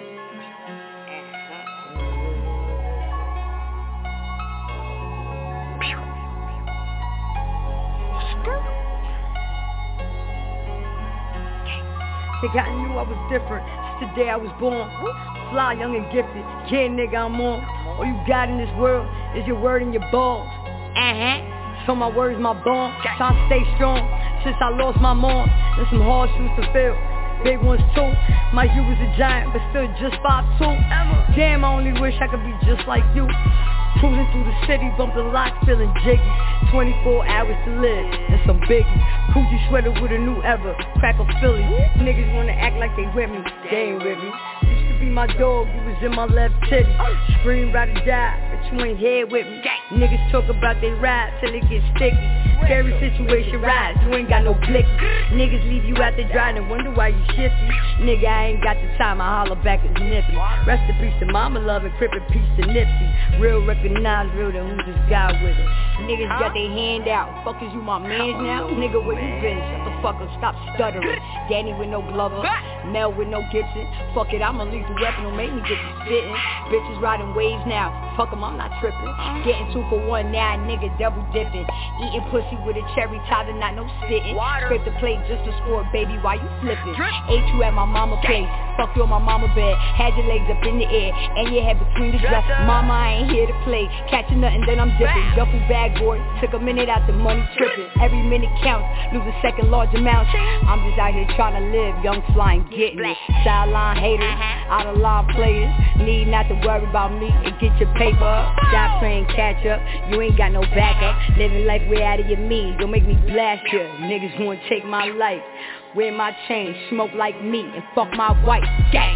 Nigga, I knew I was different since the day I was born. Fly, young and gifted, kid nigga, I'm on. All you got in this world is your word and your balls. Uh-huh. So my word's my bond. Trying to stay strong since I lost my mom. And some hard shoes to fill, big ones too. My you was a giant, but still just five two. Damn, I only wish I could be just like you. Cruising through the city, bumping locks, feeling jiggy. twenty-four hours to live, and some biggie. Coochie sweater with a new ever, crack a Philly. Niggas wanna act like they with me, they ain't with me. Used to be my dog, you was in my left titty. Scream, ride or die, but you ain't here with me. Niggas talk about they ride till it gets sticky. Scary situation rise, you ain't got no blicky. Niggas leave you out there dry and wonder why you shifty. Nigga, I ain't got the time, I holler back as nippy. Rest in peace to mama love and crip in peace to Nipsey. Real recognize real, then who just got with it? Niggas got their hand out, fuck is you my mans now? Nigga, where you been? Shut the fuck up, stop stuttering. Danny with no Glover, Mel with no Gibson. Fuck it, I'm a lethal weapon, don't make me get you spittin'. Bitches riding waves now, fuck them, I'm not trippin'. Getting two for one now, nigga double dipping. Eating pussy with a cherry top and not no spitting. Scrape the plate just to score, baby, why you flipping? Ate you at my mama place, fuck you on my mama bed. Had your legs up in the air, and your head between the dress. Mama, I ain't here to play, catching nothing, then I'm dipping. Duffel bag boy, took a minute out the money tripping. Every minute counts, lose a second large amount. I'm just out here trying to live, young flying, getting it. Sideline haters, out of line players, need not to worry about me and get your paper up. Stop playing catch up, you ain't got no backup. Living life way out of your means, don't make me blast you. Niggas wanna take my life, wear my chain, smoke like me, and fuck my wife, gang.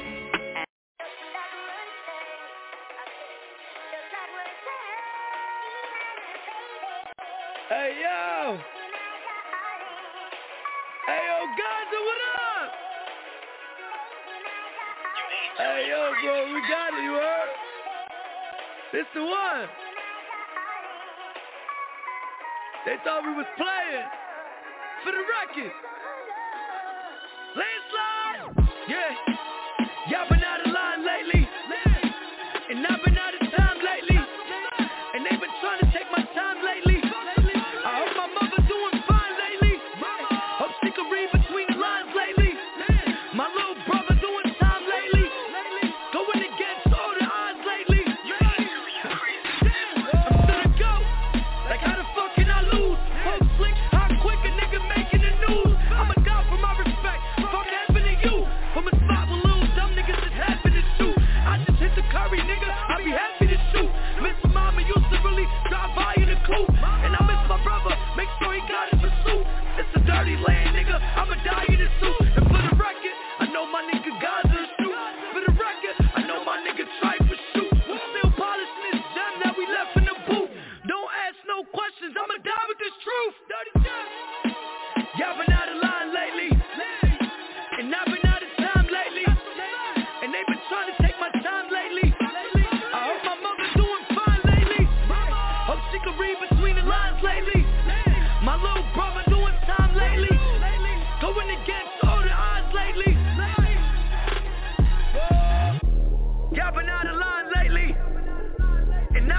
Hey yo! Hey yo, Gaza, what up? Hey yo, bro, we got it, you heard? This the one. They thought we was playing for the record. Landslide, yeah. Y'all been out of line lately, and I've been out of time lately, and they've been trying to take my time lately. I hope my mother doing fine lately. Hope she can read between the lines lately. My little brother doing time lately, going against all the odds lately.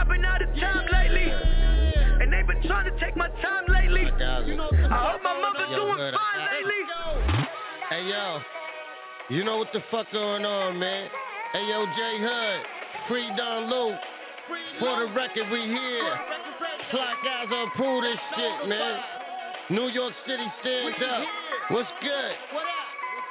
been out of time lately, and they been trying to take my time lately. I hope my mother doing fine lately. Hey yo, you know what the fuck going on, man? Hey yo, J Hood, free Don Luke. For the record, we here. Fly guys approve this shit, man. New York City stands up. What's good? What up?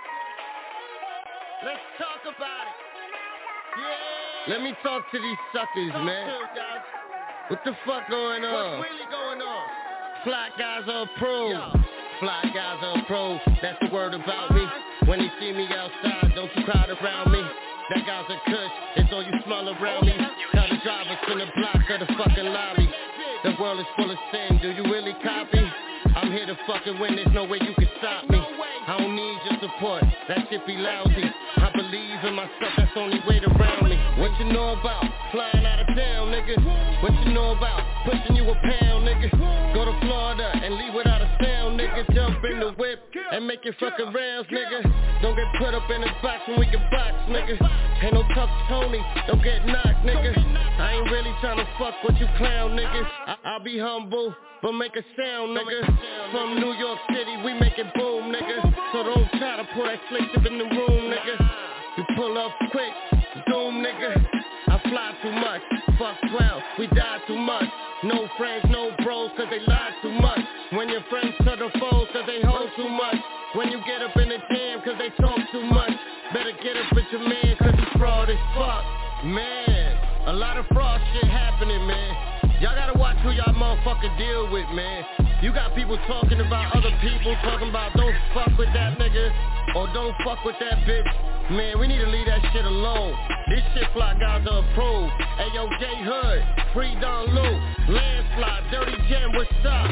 Let's talk about it. Yeah. Let me talk to these suckers, man. What the fuck going on? What's really going on? Fly guys approve. Fly guys approve. That's the word about me. When you see me outside, don't you crowd around me. That guy's a kush, it's all you smell around me. Tell the drivers in the block of the fucking lobby. The world is full of sin, do you really copy? I'm here to fucking win, there's no way you can stop me. I don't need your support, that shit be lousy. I believe in myself, that's the only way around me. What you know about flying out of town, nigga? What you know about pushing you a pound, nigga? Go to Florida and leave without a sound, nigga. Jump in the whip and make it fucking rounds, nigga. Don't get put up in a box when we can box, nigga. Ain't no tough Tony, don't get knocked, nigga. I ain't really tryna fuck with you clown niggas. I- I'll be humble, but make a sound, nigga. From New York City, we make it boom, nigga. So don't try to pull that slick tip in the room, nigga. You pull up quick, zoom, nigga. I fly too much, fuck twelve, we die too much. No friends, no bros, cause they lie too much. When your friends turn to foes, cause they hold too much. When you get up in the jam, cause they talk too much. Better get up with your man, cause he's fraud as fuck. Man, a lot of fraud shit happening, man. Y'all gotta watch who y'all motherfucker deal with, man. You got people talking about other people, talking about don't fuck with that nigga, or don't fuck with that bitch. Man, we need to leave that shit alone. This shit Fly guys are approved. Hey yo, J Hood, Free Don Luke, Landslide, Dirty Jam, what's up?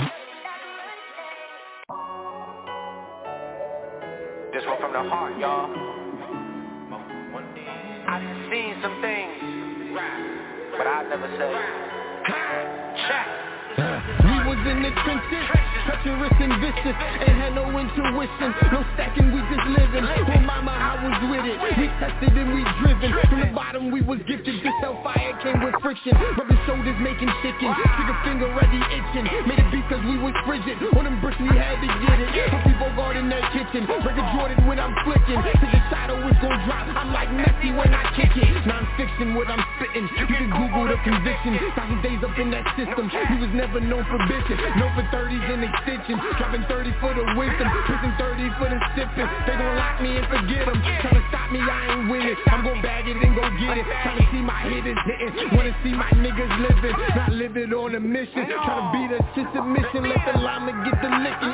This one from the heart, y'all. I done seen some things, but I'll never say. Check. We was in the trenches, treacherous and vicious, ain't had no intuition, no stacking, we just living. Oh mama, I was with it, we tested and we driven. From the bottom we was gifted, this hellfire came with friction. Rubbing shoulders making chicken, trigger finger ready itching. Made it beat cause we was frigid, on them bricks we had to get it. Some people guard in that kitchen, break a Jordan when I'm flicking. To the shadow is gon' drop, I'm like Messi when I kick it. Non-fiction what I'm spitting, you can Google the conviction. Thousand days up in that system, we was never known for bitches, known for thirties and extensions. Dropping thirty for the wisdom, prison thirty for the sipping. They gon' lock me and forget them. Tryna stop me, I ain't with it. I'm gon' bag it and go get it. Tryna see my hitters hitting, wanna see my niggas living. Not living on a mission, tryna beat us to submission. Let the llama get the licking.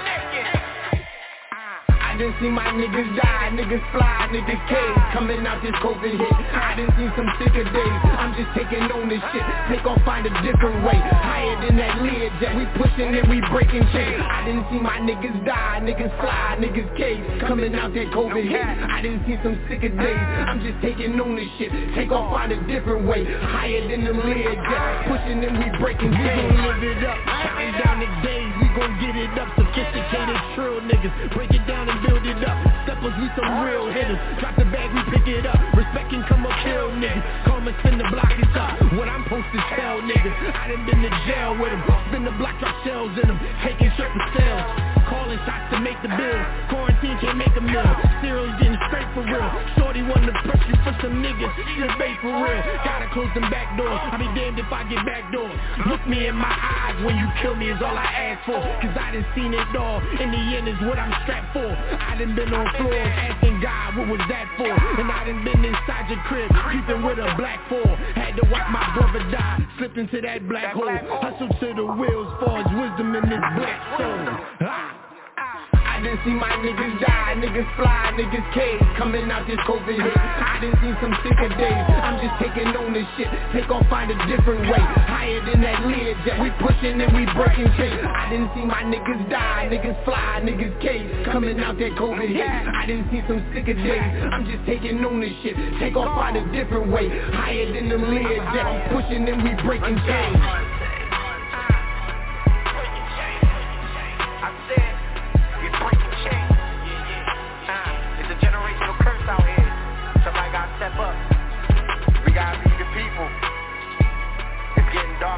I done seen my niggas die, niggas fly, niggas cave. Coming out this COVID hit, I done seen some sicker days. I'm just taking on this shit, take off, find a different way. Higher than that Learjet, we pushing and we breaking chains. I done seen my niggas die, niggas fly, niggas cave. Coming out that COVID hit, I done seen some sicker days. I'm just taking on this shit, take off, find a different way. Higher than the Learjet, pushing and we breaking chains. We gon' live it up, counting down the days, we gon' get it up. Sophisticated trill niggas, break it down and build it up. Steppers, we some real hitters. Drop the bag, we pick it up. Respect can come up, kill niggas. Come and spin the block, it's up. What I'm supposed to tell niggas, I done been to jail with them. Spin the block, drop shells in them. Taking shit for sales. Calling shots to make the bill. Quarantine can't make a meal. Cereal's getting straight for real. Shorty wanted to press you for some niggas. Shit bait for real. Gotta close them back doors. I'll be damned if I get back doors. Look me in my eyes when you kill me is all I ask for. Cause I done seen it all. In the end is what I'm strapped for. I done been on floors asking God what was that for. And I done been inside your crib creeping with a black four. Had to watch my brother die, slipped into that black hole. Hustle to the wheels, forge wisdom in this black soul. Ah. I done seen my niggas die, niggas fly, niggas cave. Coming out this COVID hit, I done seen some sicker days. I'm just taking on this shit, take off, find a different way. Higher than that Learjet, we pushing and we breaking chains. I done seen my niggas die, niggas fly, niggas cave. Coming out that COVID hit, I done seen some sicker days. I'm just taking on this shit, take off, find a different way. Higher than the Learjet, I'm pushing and we breaking chains. Step up. We gotta be the people. It's getting dark.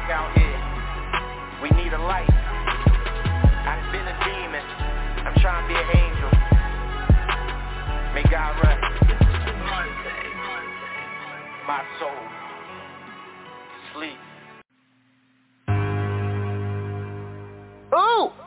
my soul sleep. Ooh!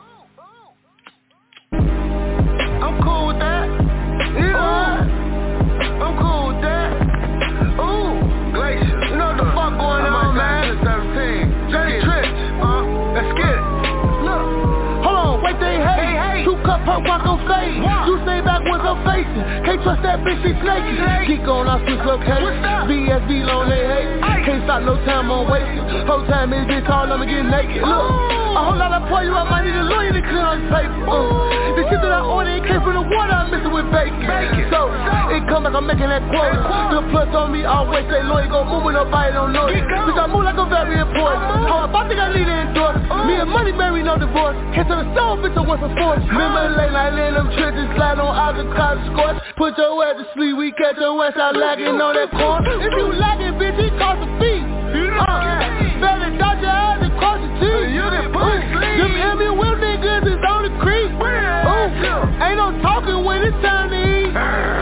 I'm cool with that. Yeah. Ooh. I'm cool with that. Ooh. Glacier. You know what the fuck going on, man? seventeen. Johnny Trench. Uh, let's get it. Look. Hold on, wait, they hate. Hey, hey. Two cup per walk on fade. You stay back with her facing. Can't trust that bitch, she snaky. Geek on our switch location. B S B loan, they hate. Can't stop no time on wasting. Whole time is bitch all I'ma get naked. Look. A whole lot of pour you, I might need a lawyer to clear on paper. Uh, the shit that I ordered, it came from the water, I'm mixing with bacon. bacon. So, it come back, I'm making that quota. The plus on me, always say lawyer, go move when nobody don't know it. Bitch, I move like a very important. How I think I need an endorse. Me and money marry, no divorce. Can't tell the soul, bitch, I want some force. Remember late night in them trenches, slide on avocado scorch. Put your ass to sleep, we catch your ass out lagging on that corn. If you lagging, bitch, it costs a fee. Uh, better dodge your ass and cross the T. You done put sleep. Them Emmy Will niggas is on the creek. Ooh, ain't no talking when it's time to eat.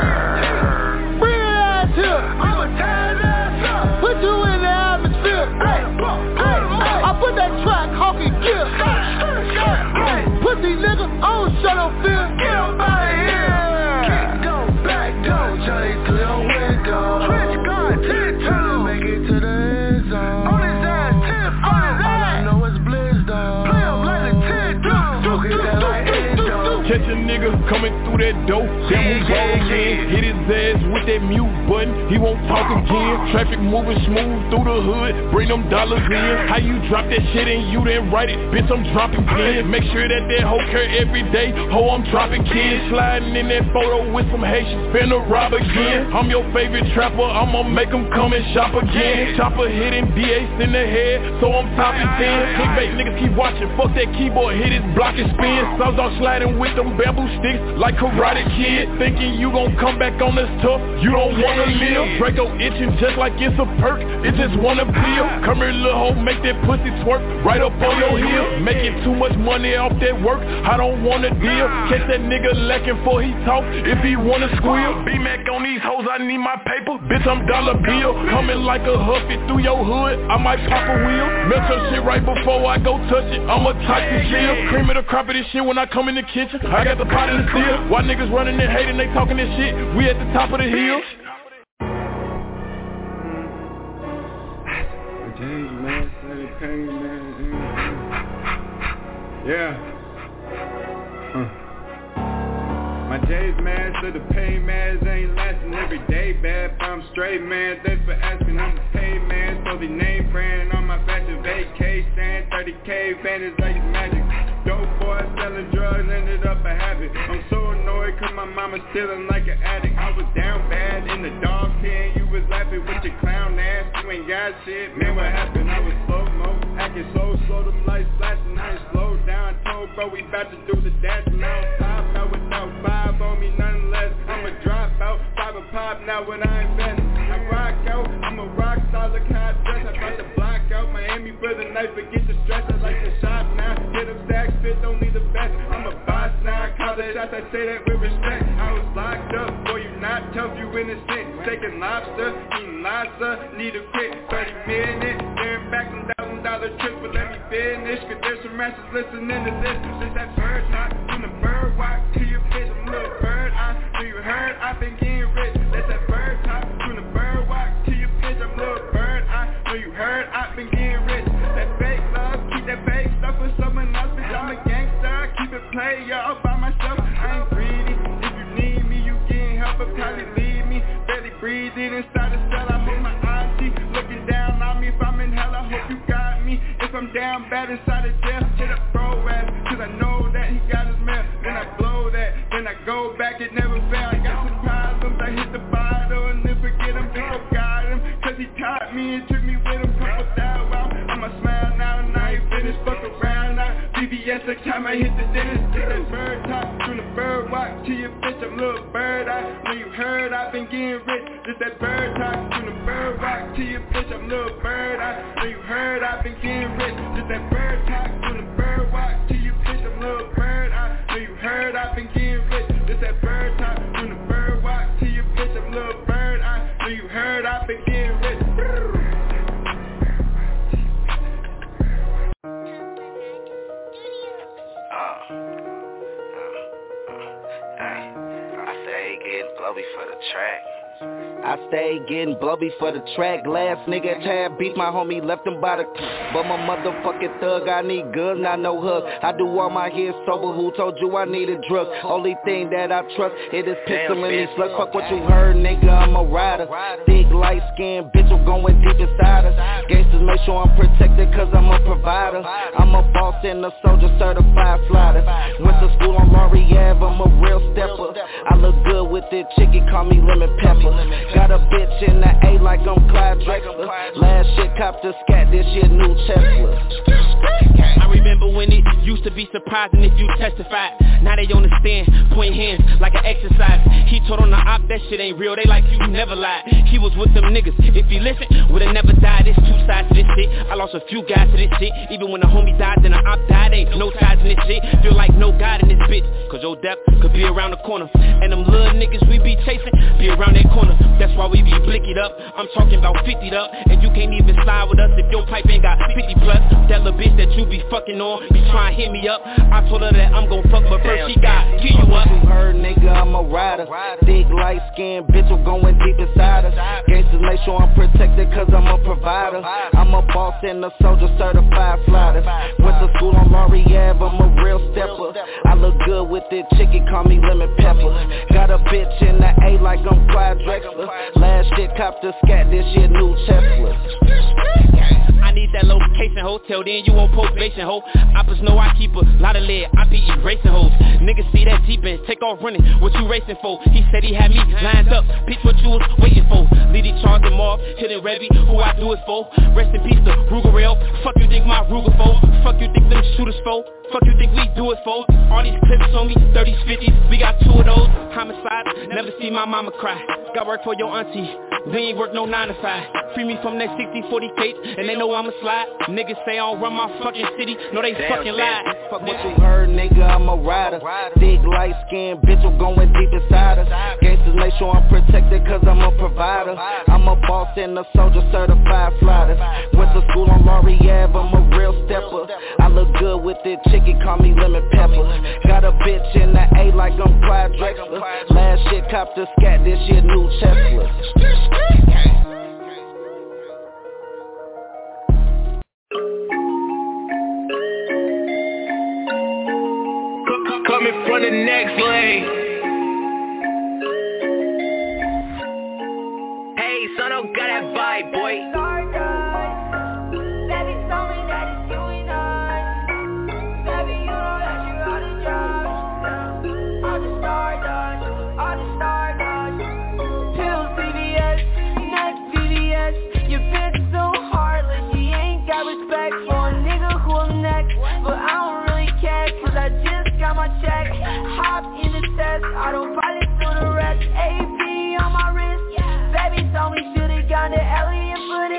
Bring it ass here. I'ma tie that ass up. Put you in the atmosphere. Hey, hey, I put that track, hawking gear. Put these niggas on, shut up, fear. Get up out of here. Kick, go, back, go. Johnny to your window. Twitch gun, ten, two. Make it to the end zone. On his ass, ten, five. All I know is blizz, dog. Play up like a ten, two. Catch a nigga coming through that door. Damn who brought him in. Hit his ass with that mute button. He won't talk again. Traffic moving smooth through the hood. Bring them dollars in. How you drop that shit and you didn't write it? Bitch, I'm dropping pins. Make sure that that hoe care every day. Ho, I'm dropping kids. Sliding in that photo with some Haitians. Finna rob again. I'm your favorite trapper. I'ma make them come and shop again. Chopper hitting D A's in the head. So I'm topping ten. Clickbait niggas keep watching. Fuck that keyboard. Hit his block and spin. Sounds all sliding with them bamboo sticks like Karate Kid. Thinking you gon' come back on this tough. You don't wanna live. Draco itching just like it's a perk. It just wanna peel. Come here little hoe, make that pussy twerk right up on your heel. Making too much money off that work. I don't wanna deal. Catch that nigga lacking for he talk. If he wanna squeal. B-Mac on these hoes, I need my paper. Bitch, I'm dollar bill. Coming like a huffy through your hood. I might pop a wheel. Melt your shit right before I go touch it. I'ma type the shit. Cream of the crop of this shit when I come in the kitchen. I got the pot in the steel. Why niggas running and hating, they talking this shit. We at the top of the hill. James, man, Sunny Payne, man. Yeah. Huh. My J's mad, so the pain mans ain't lasting every day. Bad, but I'm straight, man. Thanks for asking. I'm a paid man, so the name brand on my fashion vacation. thirty K vantage like magic. Dope boy selling drugs, ended up a habit. I'm so annoyed cause my mama's stealing like an addict. I was down bad in the dog pen. You was laughing with your clown ass. You ain't got shit, man, what happened? I was slow-mo, acting so slow. Them lights flashing, I ain't slowed down. Told bro we about to do the dance. Now I'm top out without five on me, nothing less. I'm a dropout, five a pop now when I invest. I rock out, I'm a rock star, look how I dress. I brought the block out, Miami for the night, forget the stress. I like the shot now, hit them stacks, fit, don't need the best. I'm a boss now, I call the shots, I say that with respect. I was locked up, boy you not tough, you innocent. Taking lobster, eating lobster, need a quit. thirty minutes, staring back on thousand dollar trips, but let me finish. Cause there's some masters listening to this. Since that bird talk, from the bird walk to your bitch, I'm a little bird. I know you heard, I've been getting rich. Let that bird talk, from the bird walk to your bitch, I'm a little bird. I know you heard, I've been getting rich. That fake love, keep that fake stuff for someone else. Bitch, I'm a gangster, keep it play, y'all by myself. I ain't greedy, if you need me, you getting help, but probably leave me. Barely breathing inside the cell, I hold my eyes, see, looking down on me. If I'm in hell, I hope you got me. If I'm down bad inside the jail, hit a bro ass, cause I know that he got his mail. Then I blow that, then I go back, it never fail. I got some problems, I hit the bottle and then forget him, then I got him. Cause he taught me and took me with him, couple thousand out. I'ma smile now and I ain't finished, fuck around now. B B S next time I hit the dentist. Get that bird talk, from the bird walk to your bitch, I'm little bird. I know you heard, I've been getting rich. Just that bird talk, from the bird walk to your bitch, I'm little bird. I know you heard, I've been getting rich. Just that bird talk, from the bird walk to your bitch, I'm little bird. I know you heard, I've been getting rich. Just that bird talk, from the bird walk to your bitch, I'm little bird. I know you heard, I've been getting rich. I stay getting blubby for the track. Last nigga had beef, my homie left him by the but my motherfucking thug, I need good, not no hug. I do all my hair sober, who told you I needed drugs? Only thing that I trust, it is pistol in these slugs. Fuck what you heard, nigga, I'm a rider. Big light skin, bitch, I'm going deep inside us. Gangsters make sure I'm protected, cause I'm a provider. I'm a boss and a soldier, certified slider. Went to school on Laurie Ave, I'm a real stepper. I look good with it, chicken, call me lemon pepper. Got a bitch in the A like I'm Clyde Drexler. Last shit copped a scat, this shit new Tesla. I remember when it used to be surprising if you testified. Now they on the stand, point hands like an exercise. He told on the op that shit ain't real, they like you never lied. He was with them niggas, if he listened, would've never died. There's two sides to this shit, I lost a few guys to this shit. Even when the homie died, then the op died, ain't no ties in this shit. Feel like no God in this bitch, cause your death could be around the corner. And them little niggas we be chasing, be around that corner. That's why we be blickied up, I'm talking about fiftied up. And you can't even slide with us if your pipe ain't got fifty plus. That little bitch that you be fucking on, be trying to hit me up. I told her that I'm gon' fuck, but first she got kill you up. You heard, nigga, I'm a rider. Big light skin, bitch, I'm going deep inside us. Gangsters make sure I'm protected, cause I'm a provider. I'm a boss and a soldier, certified slider. Went to school on Laurie Ave, I'm a real stepper. I look good with it, chicken, call me lemon pepper. Got a bitch in the A like I'm Clyde Drexler. Last shit copped a scat, this shit new Tesla. I need that location hotel, then you on probation, ho. Oppers know I keep a lot of lead, I be erasing hoes. Niggas see that Jeep and take off running, what you racing for? He said he had me lined up, bitch, what you was waiting for? Liddy charged him off, hitting Revy, who I do it for? Rest in peace to Ruger Rail, fuck you think my Ruger for? Fuck you think them shooters for? Fuck you think we do it for? All these clips on me, thirties, fifties, we got two of those. Homicide, never see my mama cry. Got work for your auntie, they ain't work no nine to five. Free me from that sixty forty tape, and they know I'ma slide. Niggas say I don't run my fucking city, no they damn, fucking lie. Fuck what you heard, nigga, I'm a rider. Big light skin, bitch, I'm going deep inside us. Gangsters make sure I'm protected, cause I'm a provider. I'm a boss and a soldier, certified slider. Went to school on Laurie Ave, I'm a real stepper. I look good with it, chicken, call me lemon pepper. Got a bitch in the A like I'm Clyde Drexler. Last shit copped a scat, this shit new Tesla. Coming from the next lane. Hey, son, don't got that vibe, boy. I don't fall into the rest. A P on my wrist. Baby told me should've gone to Ellie and put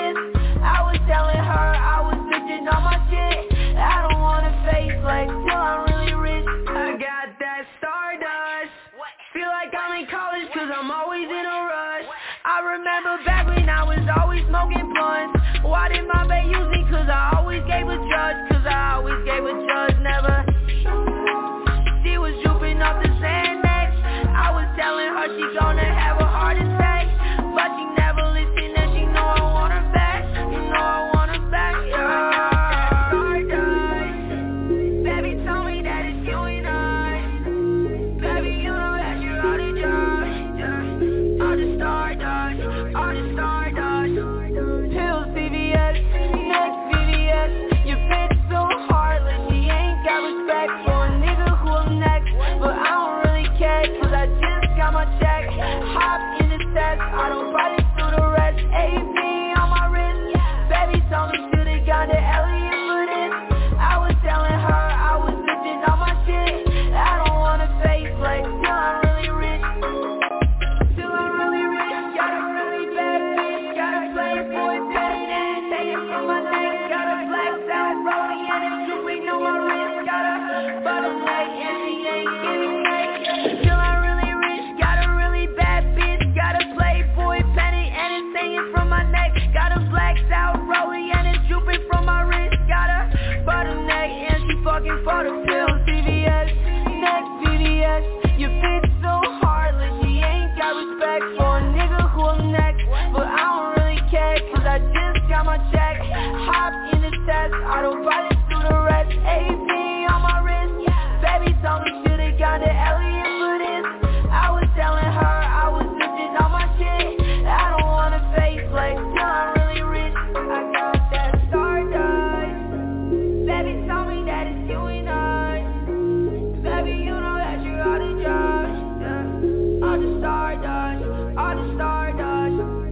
my check. Hop in the test, I don't violence through the rest. A P on my wrist, baby told me should've got the Elliot for this. I was telling her I was lifting on my shit. I don't wanna face flex till I'm really rich. I got that stardust. Baby told me that it's you and I. Baby, you know that you're all the judge. Yeah. All the stardust, all the stardust.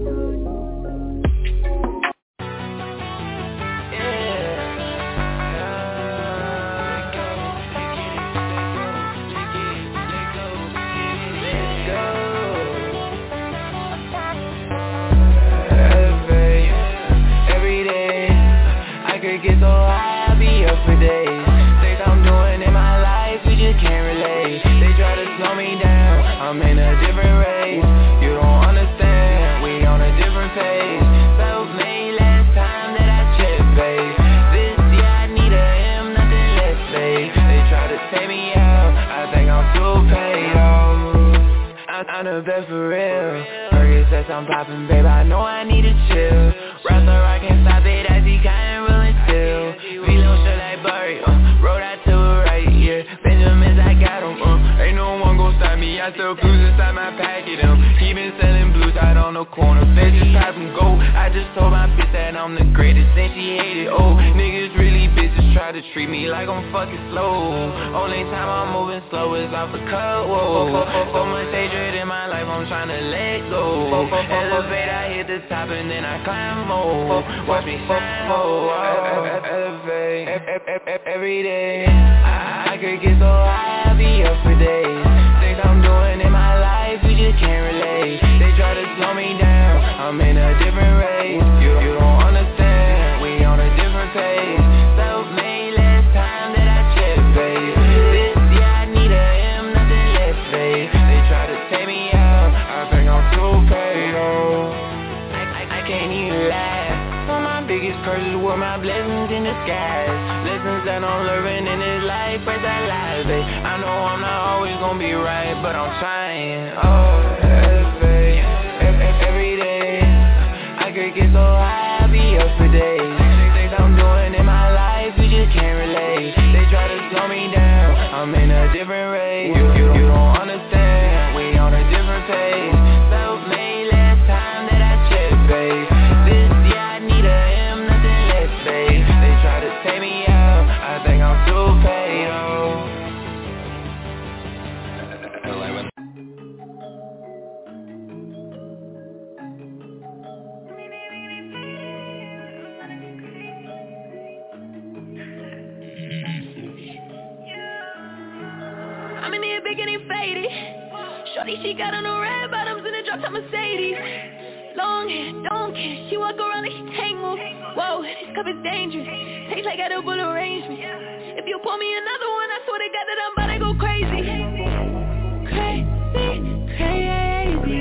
Get so high, I be up for days. Things I'm doing in my life, you just can't relate. They try to slow me down, I'm in a different race. You don't understand, we on a different page. Self-made last time that I checked, babe. This year I need a M, nothing less, babe. They try to take me out, I think I'm too paid off. I'm, I'm the best for real. Percocets I'm popping, babe, I know I need to chill. Rapper, I can't stop it, I see kind of rolling still. We don't show like Barry, uh, road out to it right, yeah. Benjamins, I got them, uh, ain't no one gon' stop me. I still cruise inside my packet, um. He been selling blues out on the corner, bitches poppin' gold. I just told my bitch that I'm the greatest, and she hated, oh. Niggas really bitches try to treat me like I'm fucking slow. Only time I'm moving slow is off the cut, whoa. So much hatred in my life, I'm tryna let go. Elevate, I hit the top and then I climb more. Watch me shine, oh, elevate every day. I could get so high, I be up for days. Things I'm doing in my life, you just can't relate. They try to slow me down, I'm in a different race. You, you don't understand, we on a different page. Self-made last time that I checked, babe. This year I need a M, nothing less, babe. They try to take me out, I think I'm too paid, oh. I can't even lie. One of my biggest curses were my blessings in disguise. Lessons that I'm learning in this life as I lie, babe. I know I'm not always gonna be right, but I'm trying. Oh, elevate every day. I could get so high, I be up for days. Things I'm doing in my life, you just can't relate. They try to slow me down, I'm in a different race. You, you, you don't understand, we on a different page. Self-made last time that I checked, babe. This year I need a M, nothing less, babe. They try to take me out, I think I'm too paid, oh. I'm in here big and faded. Shorty, she got on the red bottoms and a drop top Mercedes. Long hair, don't care, she walk around like she tangled. Whoa, this cup is dangerous, tastes like edible arrangement. If you pour me another one, I swear to God that I'm about to go crazy. Crazy, crazy,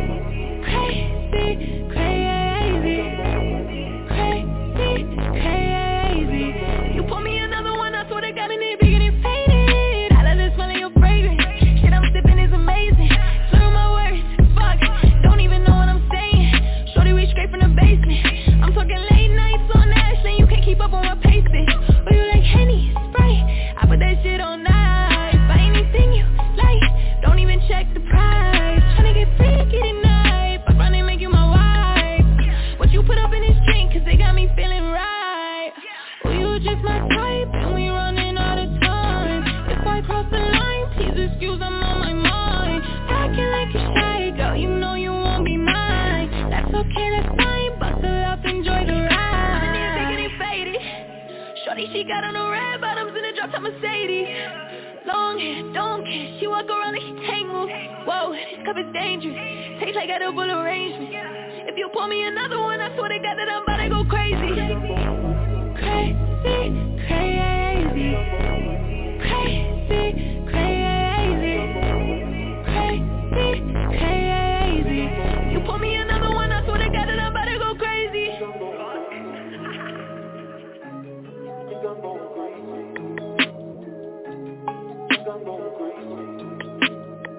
crazy, crazy, crazy, crazy. You pour me another one, I swear to God, and it big and it faded. I love the smell of your fragrance, shit I'm sipping is amazing. Slur my words, fuck, don't even know what I'm saying. Shorty, we straight from the basement. I'm talking late nights on Ashley, you can't keep up on my pace, bitch. Or you like Henny, Sprite, I put that shit on ice. Buy anything you like, don't even check the price. Tryna get freaky tonight, fuck around and make you my wife. What you put up in this drink, cause they got me feeling right. Oh, you just my type, and we running out of time. If I cross the line, please excuse, I'm on my mind. Acting like you're shy, girl, you know you won't be mine. That's okay, that's fine, bustle up, enjoy the ride. I'm in here big and it faded. Shorty, she got on the red bottoms and a drop top Mercedes. Long hair, don't care, she walk around like she tangled. Whoa, this cup is dangerous, tastes like edible arrangement. If you pour me another one, I swear to God that I'm about to go crazy. Crazy, crazy, crazy, crazy, crazy, crazy. You pour me another one, I swear to God that I'm about to go crazy.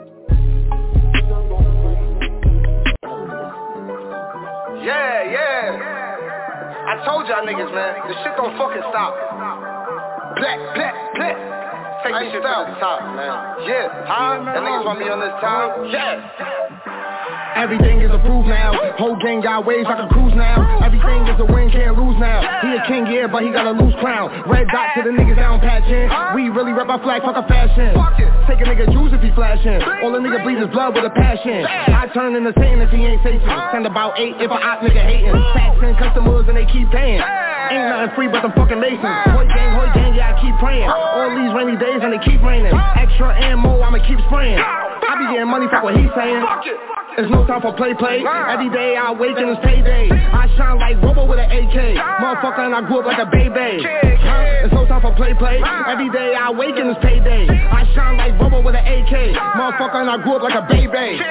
Yeah, yeah. I told y'all niggas, man, this shit don't fucking stop. Black, black, black. Take this shit to the top, man. Yeah, huh? That niggas want me on this time? Yeah. Everything is approved now. Whole gang got waves, I can cruise now. Everything is a win, can't lose now. He a king, yeah, but he got a loose crown. Red dot to the niggas down patching. We really rep our flag, fuck a fashion. Take a nigga juice if he flashing. All the nigga bleed is blood with a passion. I turn into Satan if he ain't Satan. Send about eight if a op nigga hating. Taxing customers and they keep paying. Ain't nothing free but them fucking masons. Hoy gang, hoy gang, yeah, I keep praying. All these rainy days and they keep raining. Extra ammo, I'ma keep spraying. I be getting money, fuck what he's saying. There's no time for play play. Every day I wake and it's payday. I shine like Robo with an A K. Motherfucker, and I grew up like a baby. There's no time for play play. Every day I wake and it's payday. I shine like Robo with an A K. Motherfucker, and I grew up like a baby.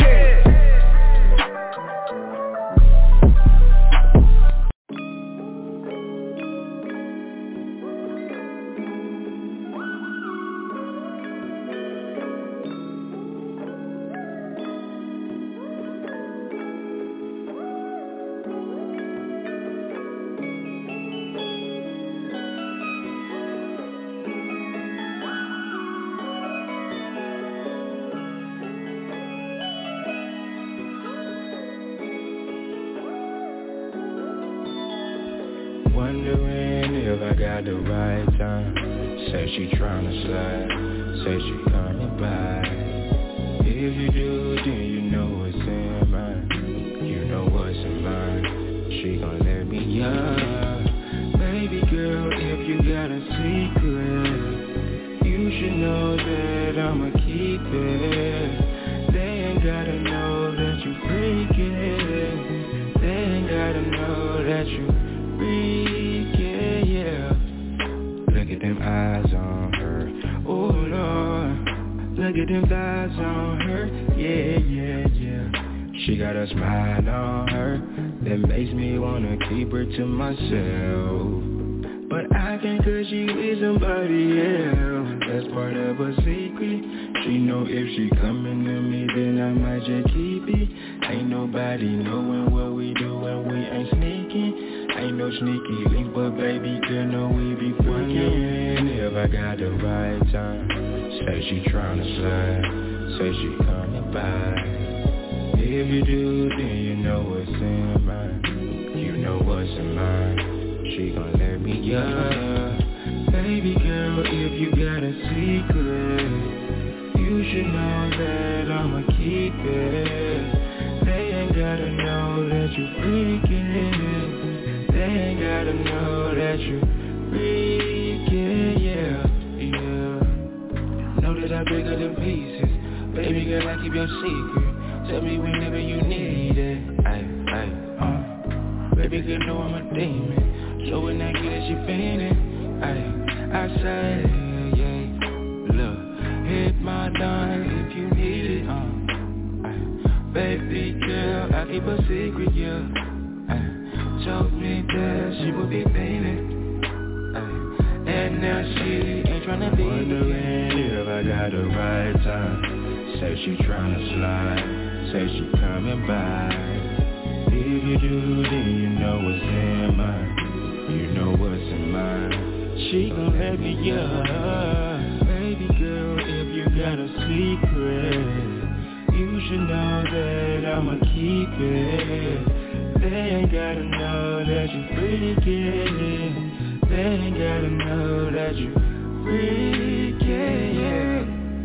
Wondering if I got the right time. Say she tryna slide, say she coming by. If you do, then you know what's in mine. You know what's in mine. She gon' let me up. Baby girl, if you got a secret, you should know that I'ma keep it. They ain't gotta know that you freaking. They ain't gotta know that you freaking, yeah. Look at them eyes on her, oh Lord. Look at them thighs on her, yeah, yeah, yeah. She got a smile on her that makes me wanna keep her to myself. But I can't cause she with somebody else. That's part of a secret. She know if she coming to me, then I might just keep it. Ain't nobody knowing what we do when we ain't sneaking. Ain't no sneaky link, but baby girl, know we be fucking. If I got the right time, say she tryna slide, say she coming by. If you do, then you know what's in mine. You know what's in mine. She gon' let me up. Baby girl, if you got a secret, you should know that I'ma keep it. They ain't gotta know that you freaking. They ain't gotta know that you freaking, yeah, yeah. Know that I'm bigger than pieces. Baby girl, I keep your secret. Tell me whenever you need it. Ay, ay, uh. Baby girl, know I'm a demon. So when I get it, she fainting. Ay, I say, yeah. Look, hit my line if you need it, uh. Ay, baby girl, I keep a secret, yeah. Ay, told me that she would be fainting. Ay, and now she ain't tryna be. Wondering if I got the right time. Say she tryna slide, say she coming by. If you do, then you know what's in mine. You know what's in mine. She gon' let me up. Baby girl, if you got a secret, you should know that I'ma keep it. They ain't gotta know that you freaking. They ain't gotta know that you freaking, yeah.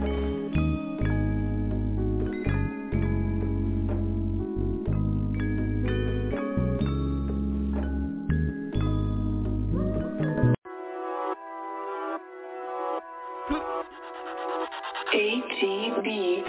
A T B.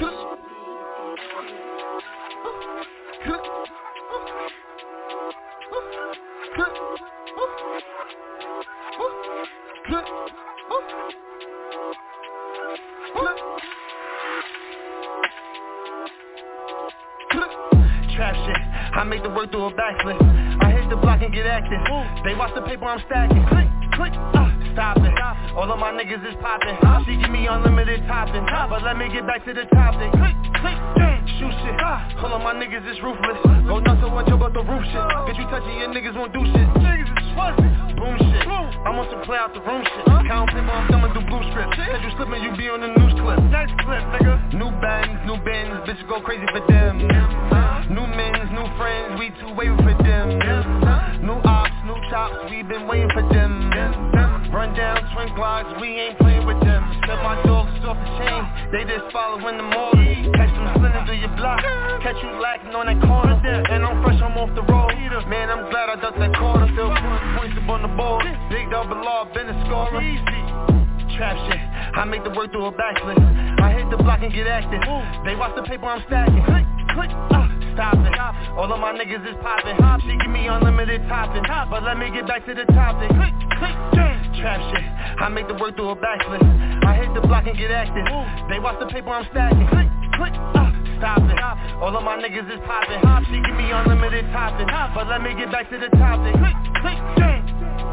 Trap shit, I make the work through a backflip. I hit the block and get active. They watch the paper I'm stacking. Click, click, uh, stop it. All of my niggas is popping. She give me unlimited topping, but let me get back to the topic. Click, click, shoot shit. All of my niggas is ruthless. Go nuts and one joke about the roof shit. Get you touching your niggas won't do shit. Niggas is Boom shit, I'm on some play out the room shit. Count paper, I'm thumbing through blue script. Said you slipping, you be on the news clip. Next clip, nigga. New bands, new bins, bitches go crazy for them. New men's, new friends, we too waiting for them. New ops, new chops, we been waiting for them. Run down twin glocks, we ain't playing with them. Set my dogs off the chain, they just following the orders. Catch them sliding through your block, catch you lacking on that corner. And I'm fresh, I'm off the road. Man, I'm glad I ducked that corner. Still putting points up on the board. Big double law, been a scorer. Trap shit, I make the work through a backslip. I hit the block and get active. They watch the paper, I'm stacking. Click, click, uh, stop it. All of my niggas is popping. She give me unlimited topping. But let me get back to the topic. Click, click, trap shit, I make the work through a backslip. I hit the block and get active. They watch the paper, I'm stacking. Click, click, uh, stop it. All of my niggas is popping. She give me unlimited topping. But let me get back to the topic. Click, click, dang.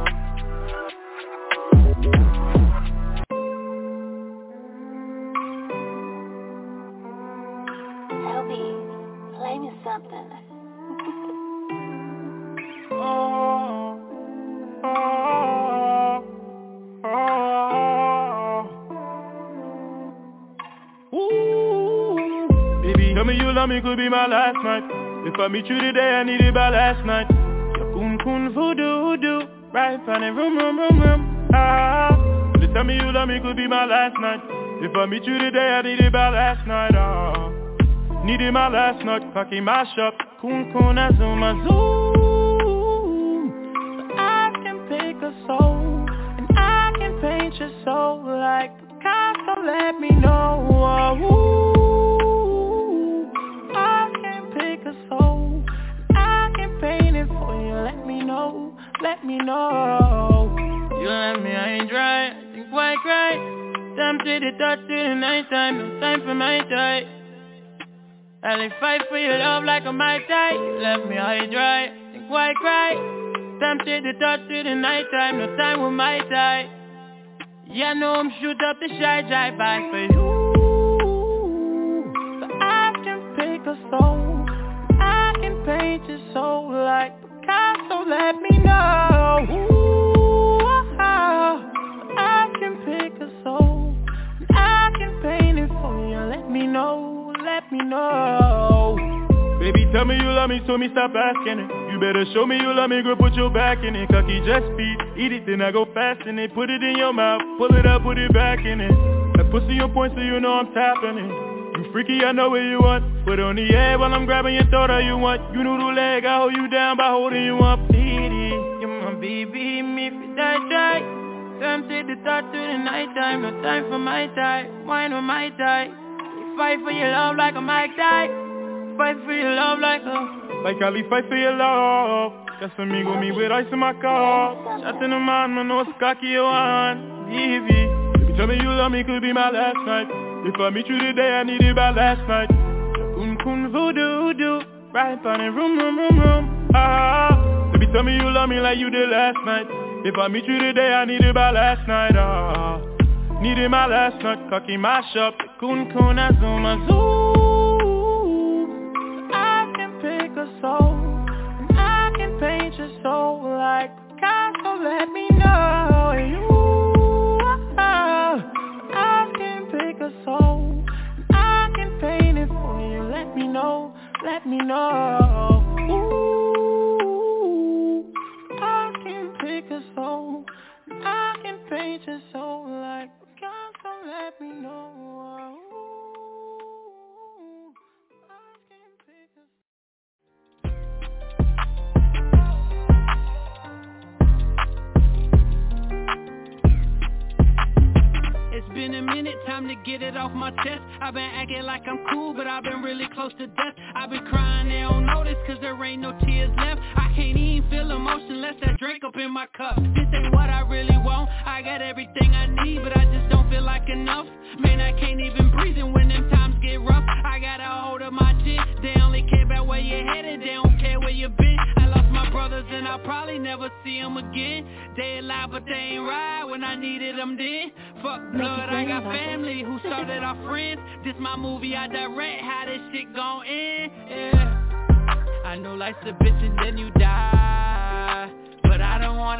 Play me something. oh, oh, oh, oh. Ooh. Baby, tell me you love me, could be my last night. If I meet you today, I need it by last night. Kun kun voodoo doo, right on the room, room, room, room. Ah, just tell me you love me, could be my last night. If I meet you today, I need it by last night. Ah. Needed my last night, cocky my shop. Kun kun I zoom, I zoom. So I can pick a soul, and I can paint your soul like Picasso, let me know. Ooh, I can pick a soul, and I can paint it for you, let me know, let me know. You let me, I ain't dry, I think why cry. Time to the touch to the night time, no time for my type. I'll fight for your love like a Mike Type. You left me high dry, think why cry. Tempted to touch to the night time, no time with my type. Yeah, I know I'm shoot up the shy drive by for you. So I can pick a soul, I can paint your soul like Picasso, let me know. Ooh, I can pick a soul, I can paint it for you, let me know, let me know. Baby, tell me you love me, so me stop asking it. You better show me you love me, girl, put your back in it. Cocky just speed, eat it, then I go fast in it. Put it in your mouth, pull it up, put it back in it. That pussy on point, so you know I'm tapping it. You freaky, I know what you want. Put on the air while I'm grabbing your throat, all you want. You noodle leg, I hold you down by holding you up. Dee-dee, you're my baby, me if you die, die. Tempted to touch to the night time, no time for my time. Wine with my time. Fight for your love like a Mike Type. Fight for your love like a Like Ali, fight for your love. Just amigo me with ice in my car. Shot in the man, man, no cocky you want. Easy. Baby, tell me you love me, could be my last night. If I meet you today, I need it by last night. Kun kun voodoo doo, right on the room, room, room, room. Ah, baby, tell me you love me like you did last night. If I meet you today, I need it by last night. Ah. Needed my last night, cocky my shop. Kun kun I zoom, I zoom. I can pick a soul, and I can paint your soul like Picasso, let me know. You, I can pick a soul, and I can paint it for you, let me know, let me know. Ooh, I can pick a soul, and I can paint your soul like Picasso, let me know. It's been a minute, time to get it off my chest. I've been acting like I'm cool, but I've been really close to death. I've been crying, they don't notice, cause there ain't no tears left. I can't even feel emotion unless that drink up in my cup. This ain't what I really want, I got everything I need, but I just don't feel like enough. Man, I can't even breathe, and when them times get rough, I got a hold of my chin. They only care about where you're headed, they don't care where you been. I lost my brothers and I'll probably never see them again. They alive, but they ain't right when I needed them then. Fuck blood, I got family who started our friends. This my movie, I direct how this shit gon' end. Yeah, I know life's a bitch and then you die, but I don't wanna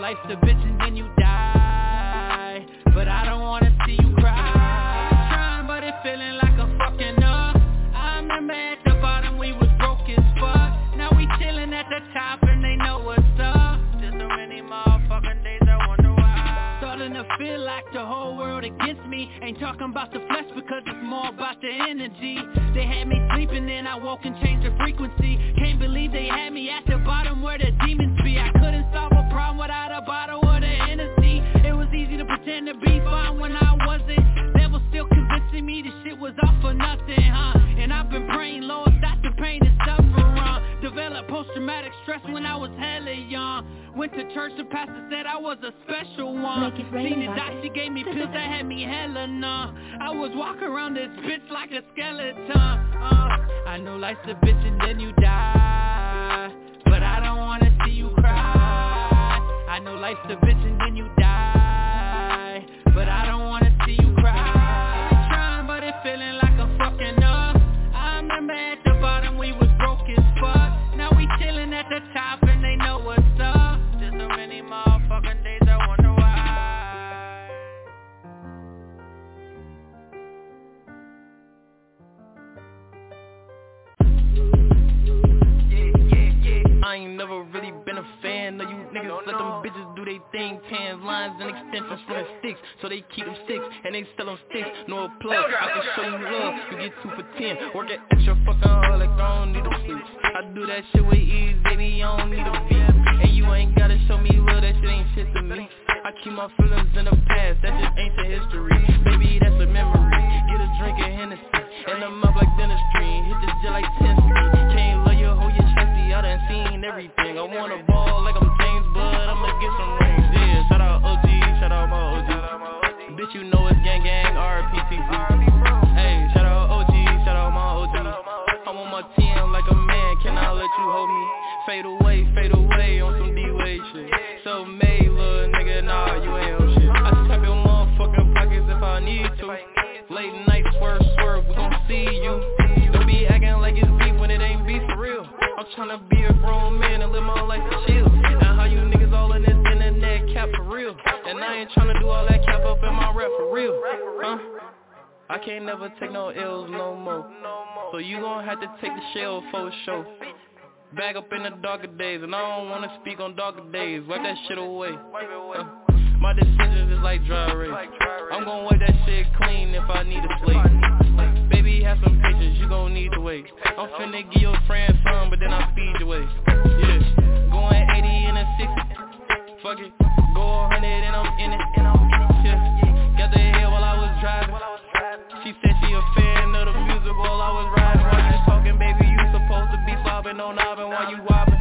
life's a bitch and then you die, but I don't wanna see you cry. Trying but it feeling like I'm fucking up. I remember at the bottom we was broke as fuck. Now we chillin' at the top and they know what's up. Just so many motherfucking days I wonder why. Starting to feel like the whole world against me. Ain't talking about the flesh because it's more about the energy. They had me sleeping then I woke and changed the frequency. Can't believe they had me at the bottom where the demons be. I couldn't solve a problem without a bottle of the Hennessy. It was easy to pretend to be fine when I wasn't. Devil still convincing me this shit was all for nothing, huh? And I've been praying, Lord, stop the pain and suffering. Developed post-traumatic stress when I was hella young. Went to church, the pastor said I was a special one. Seen the doc, she gave me pills that had me hella numb. I was walking around this bitch like a skeleton. uh, I know life's a bitch and then you die, but I don't wanna see you cry. I know life's a bitch and then you die, but I don't wanna see you cry. Trying but it feeling like I'm fucking up. I remember at the bottom we was broke as fuck. Now we chillin' at the top and they know what's up. Just so many motherfucking days I wonder why. I ain't never really been a fan of you niggas. No, let no. them bitches do they thing. Tans, lines, and extensions from the sticks. So they keep them sticks, and they sell them sticks. No plug, I can show you love. You get two for ten. Work at extra fucking hard like I don't need a suit. I do that shit with ease, baby, I don't need a beat. And you ain't gotta show me love, that shit ain't shit to me. I keep my feelings in the past, that's just ancient history. Baby, that's a memory. Get a drink of Hennessy, and I'm up like dentistry. Hit the jet like ten speed. Can't love you, hold your chesty, I done seen everything. I want a ball like I'm James Bud, I'ma get some rings. Yeah, shout out O G, shout out my O G. Bitch, you know it's gang gang, R P T C. Hey, shout out O G, shout out my O G. I'm on my T M like a man, can I let you hold me? Fade away, fade away on some D-Way shit. So made, little nigga, nah, you ain't on shit. I tap your motherfucking pockets if I need to. Late night swerve, swerve, we gon' see you. Don't be acting like it's beef when it ain't beef for real. I'm tryna be a grown man and live my life to chill. And how you niggas all in this internet cap for real. And I ain't tryna do all that cap up in my rap for real. Huh? I can't never take no L's no more. So you gon' have to take the shell for show. Back up in the darker days, and I don't wanna speak on darker days. Wipe that shit away. Uh, my decisions is like dry erase. I'm gon' wipe that shit clean if I need a slate. Baby, have some patience, you gon' need to wait. I'm finna give your friend some, but then I feed your way. Yeah, going eighty in a sixty. Fuck it, go one hundred and I'm in it. Yeah, got the head while I was driving. She said she a fan of the music while I was riding. While you talking, baby, you supposed to be slobbing on knobbing while you wobbling.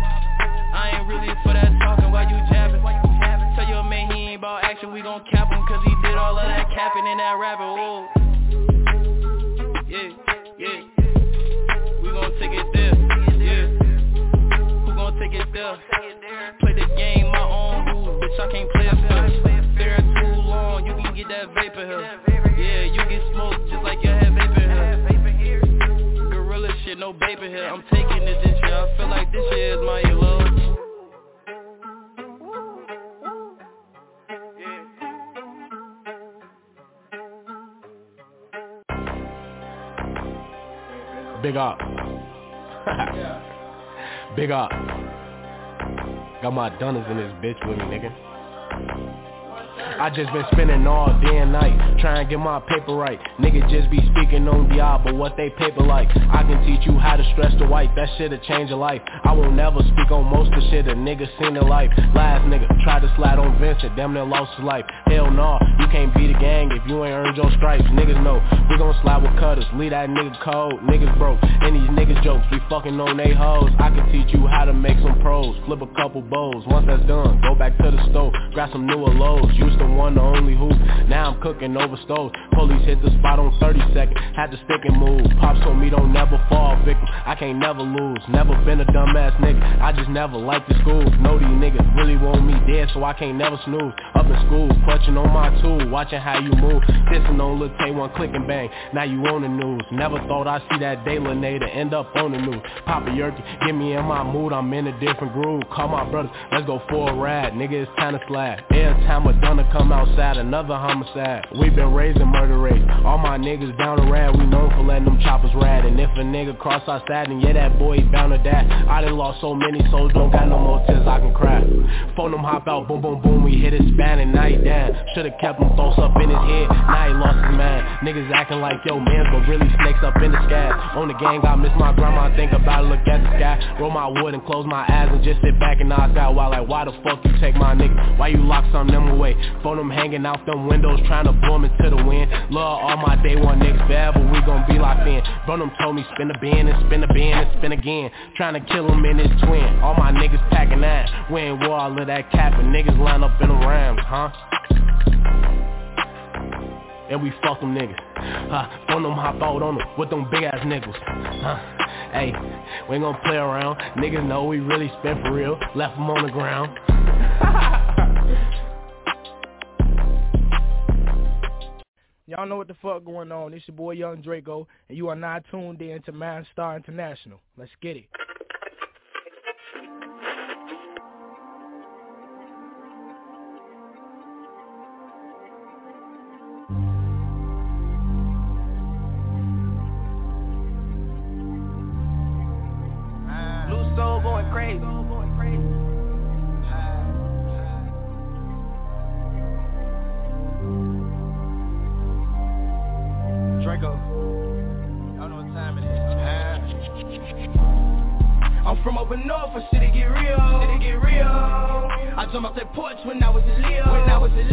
I ain't really for that talking while you jabbing. Tell your man he ain't about action, we gon' cap him, cause he did all of that capping and that rapping. Whoa. Yeah, yeah. We gon' take it there. Yeah. Who gon' take it there? Play the game, my own rules, bitch, I can't play a fair. Staring too long, you can get that vapor here. Yeah, you get smoked just like you had vapor here. Gorilla shit, no vapor here. I'm taking it this year, I feel like this year is my year, love. Big up. Big up. Got my dunners in this bitch with me, nigga. I just been spending all day and night trying to get my paper right. Nigga just be speaking on the but what they paper like. I can teach you how to stress the white, that shit'll change your life. I won't never speak on most of the shit a nigga seen in life. Last nigga tried to slide on Vincent, damn near lost his life. Hell nah, you can't be the gang if you ain't earned your stripes. Niggas know, we gon' slide with cutters, leave that nigga cold. Niggas broke, and these niggas jokes, we fucking on they hoes. I can teach you how to make some pros, flip a couple bowls. Once that's done, go back to the stove, grab some newer lows. Used to one, the only hoop, now I'm cooking over stove. Police hit the spot on thirty seconds, had to stick and move. Pops told me don't never fall victim, I can't never lose. Never been a dumbass nigga, I just just never liked the school. Know these niggas really want me dead, so I can't never snooze. Up in school, clutching on my tool, watching how you move. Dissing on Lil K one, click and bang, now you on the news. Never thought I'd see that day, Lene, to end up on the news. Papa Yerky, get me in my mood, I'm in a different groove. Call my brothers, let's go for a ride, nigga, it's time to slide. Every time a Madonna come outside, another homicide. We been raising murder rates, all my niggas down the rad, we known for letting them choppers ride. And if a nigga cross our side, then yeah, that boy he bound to die. I done lost so many souls, don't got no more tears I can cry. Phone him hop out, boom boom boom, we hit his span and now he down. Should've kept him thoughts up in his head, now he lost his mind. Niggas acting like yo mans, but really snakes up in the sky. On the gang, I miss my grandma, think about it, look at the sky. Roll my wood and close my eyes and just sit back and knock out. While like, why the fuck you take my nigga? Why you lock some of them away? Phone them hanging out them windows, trying to blow them into the wind. Love all my day one niggas forever, we gon' be locked in. Bro them told me spin the bin and spin the bin and spin again. Trying to kill him in his twin. All my niggas packing ass. We ain't wore all of that cap and niggas line up in the rams, huh? And we fuck them niggas. Uh, phone them hop out on them with them big ass niggas. Huh? Hey, we ain't gon' play around. Niggas know we really spent for real. Left them on the ground. Y'all know what the fuck going on. It's your boy Young Draco, and you are now tuned in to Man Star International. Let's get it. Blue soul going crazy. Draco. Y'all know what time it is. Uh, I'm from over north, for shit to get real. Shit to get real. I jumped off that porch when I was a Leo. When I was a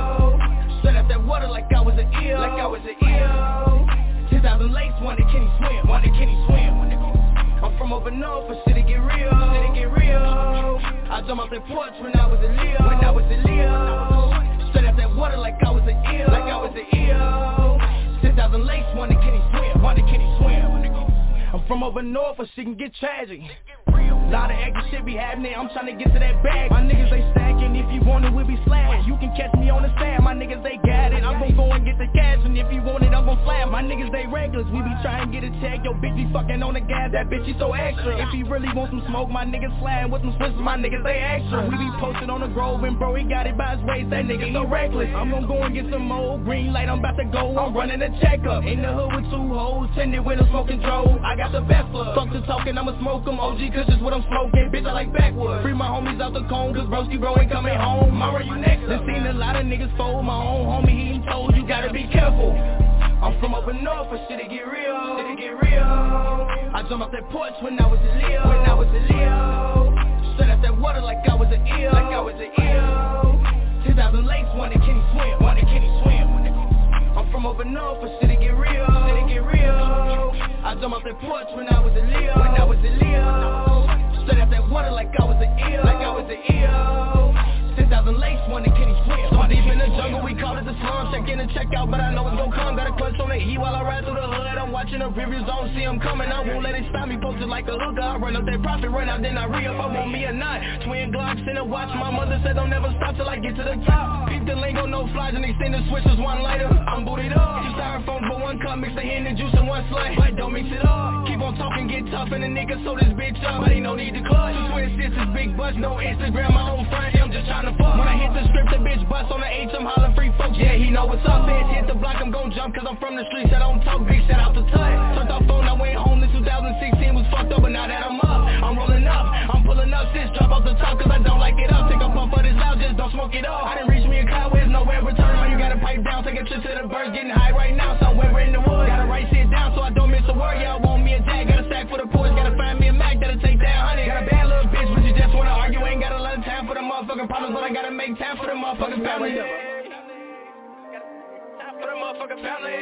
Leo. Straight up that water like I was an eel. Like I was an eel. ten thousand lakes, wonder can he swim? Wonder can he swim? I'm from over north, for shit to get real. Shit to get real. I jumped off that porch when I was a Leo. When I was a Leo. Straight up that water like I was an eel. Like I was an eel. ten thousand lakes, wonder can he swim? Wonder can he swim? I'm from over north, or shit can get tragic. Lot of extra shit be happening, I'm tryna get to that bag. My niggas, they stacking, if you want it, we'll be slashing. You can catch me on the sand, my niggas, they got it. I'm gon' go and get the cash, and if you want it, I'm gon' fly. My niggas, they regulars, we be trying to get a check. Yo, bitch, be fucking on the gas, that bitch, she so extra. If he really want some smoke, my niggas sliding with some switches, my niggas, they extra. We be posted on the Grove, and bro, he got it by his waist, that nigga, so reckless. I'm gon' go and get some more green light, I'm about to go, I'm running a checkup. In the hood with two hoes, tended with a smoking drove. I got the best plug. Fuck the talking, I'ma smoke them, O G, cause just what I'm smoking. Bitch, I like backwoods. Free my homies out the cone, cause broski bro ain't coming home. Mara, you next up. Seen a lot of niggas fold. My own homie, he ain't told you gotta be careful. I'm from up north, for shit to get real. Shit to get real. I jumped off that porch when I was a Leo. When I was a Leo. Straight up that water like I was an eel. Like I was an eel. ten thousand lakes, wonder can he swim? Wonder can he swim? I'm from over north, for shit to get real. Shit to get real. I jumped off that porch when I was a Leo. When I was a Leo. Straight up that water like I was an eel. Like I was an eel. ten thousand lakes, wonder can he swim? So deep in the jungle, we call it the slum. Check in and check out, but I know it's gon' come. Got a clutch on the E while I ride through the hood. I'm watching the reviews, don't see them coming. I won't let it stop me, posted like a hooker. I run up that profit, run out, then I re-up. I want me a nine, twin Glocks in a watch. My mother said don't never stop till I get to the top. Peep the lingo, no flies, and extended switches, one lighter. I'm booted up. Two styrofoams, but one cup, mix the hen and juice in one slice. But don't mix it up. Keep on talking, get tough, and the nigga so this bitch up. But ain't no need to clutch. Two twin sisters, big butts, no Instagram, my own friend. I'm just trying to fuck. When I hit the strip, the bitch bust on the H, I'm hollering free folks. Yeah, he know what's up. Bitch, hit the block, I'm gon' jump, cause I'm from the streets. I don't talk big, shout out to Tut. Turned off phone, I went home in two thousand sixteen, was fucked up, but now that I'm up, I'm rolling up, I'm pulling up, sis, drop off the top, cause I don't like it up. Take a puff of this loud, just don't smoke it up. I didn't reach me a cloud, where's nowhere return. Now you gotta pipe down, take a trip to the birds, getting high right now, somewhere in the woods. Gotta write shit down, so I don't miss a word. Yeah, I want me a jack, got a stack for the porch, gotta find me a Mac, that'll take that honey. Got a bad little bitch, but you just wanna argue, ain't got a lot of time for the motherfucking problems, but I gotta make time for the motherfucking family. Time for the motherfucking family.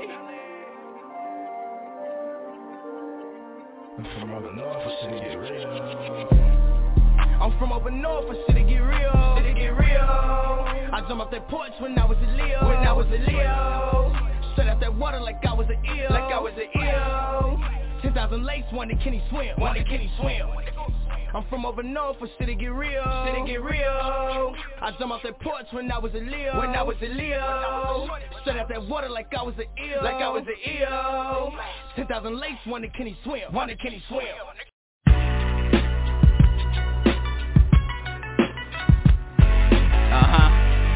I'm from over north, for shit to get real. I'm from over north, for shit to get real. Shit to get real. I jumped off that porch when I was a Leo. When I was a Leo. Straight out that water like I was an eel. Like I was an eel. ten thousand lakes, wonder can he swim? Wonder can he swim? I'm from over north, for shit to get real. Shit to get real. I jumped off that porch when I was a Leo. When I was a Leo. Straight out that water like I was an eel. Like I was an eel. ten thousand lakes, wonder can he swim? Wonder can he swim? Uh-huh.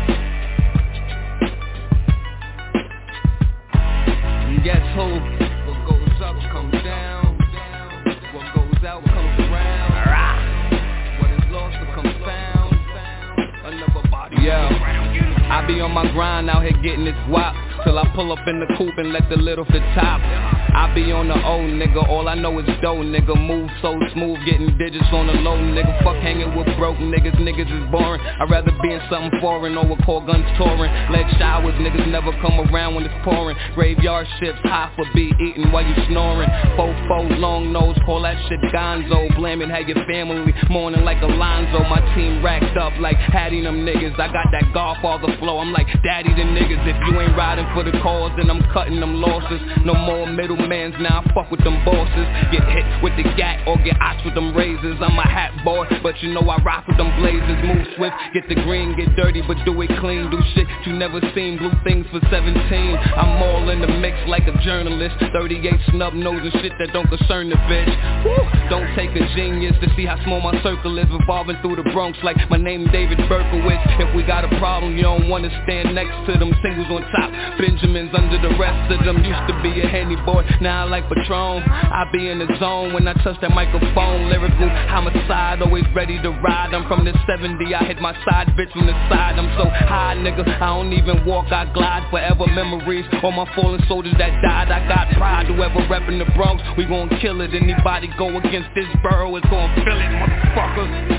And guess who? What goes up comes down. What goes out comes around. What is lost becomes found. Another body. Yo, I be on my grind out here getting this wop. Till I pull up in the coupe and let the little fit top. I be on the old nigga, all I know is dough nigga. Move so smooth, getting digits on the low nigga. Fuck hanging with broke niggas, niggas is boring. I'd rather be in something foreign or with call guns touring. Leg showers, niggas never come around when it's pouring. Graveyard shifts, high for be eating while you snoring. Fofo, long nose, call that shit gonzo. Blaming how your family mourning like Alonzo. My team racked up like Hattie them niggas. I got that Godfather flow, I'm like daddy the niggas. If you ain't riding for the cause, then I'm cutting them losses. No more middlemans, now I fuck with them bosses. Get hit with the gat or get ox with them razors. I'm a hat boy, but you know I rock with them blazers. Move swift, get the green, get dirty, but do it clean. Do shit you never seen, blue things for seventeen. I'm all in the mix like a journalist. thirty-eight snub nose and shit that don't concern the bitch. Woo! Don't take a genius to see how small my circle is. Revolving through the Bronx like my name David Berkowitz. If we got a problem, you don't wanna stand next to them singles on top. Benjamins under the rest of them. Used to be a Henny boy, now I like Patron. I be in the zone when I touch that microphone. Lyrical homicide, always ready to ride. I'm from the seventy, I hit my side bitch from the side. I'm so high nigga, I don't even walk, I glide. Forever memories, all my fallen soldiers that died. I got pride, whoever reppin' the Bronx, we gon' kill it. Anybody go against this borough is gon' feel it, motherfuckers.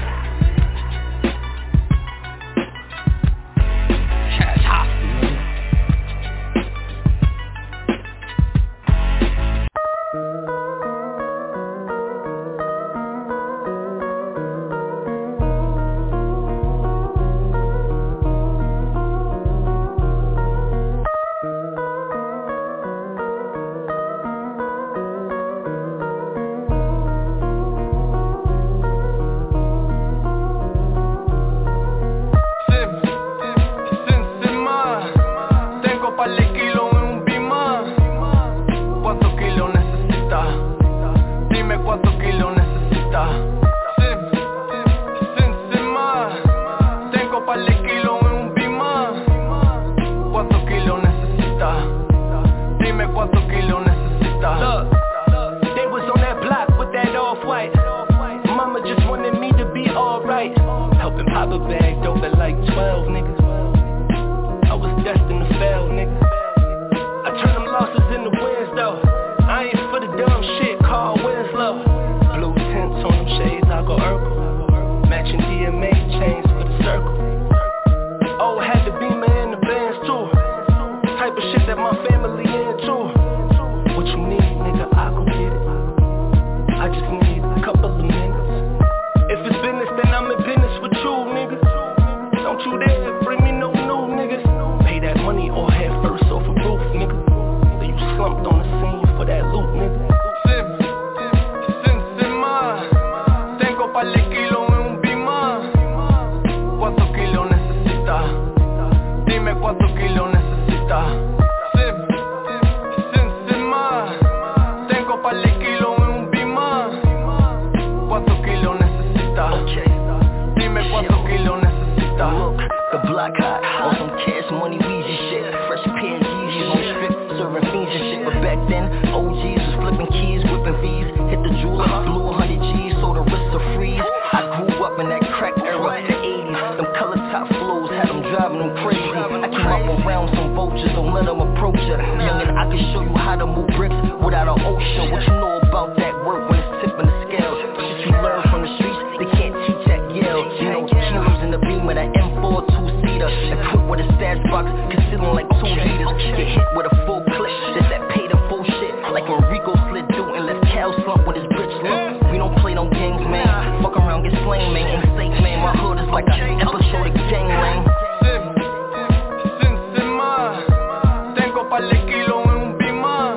Cash hostile.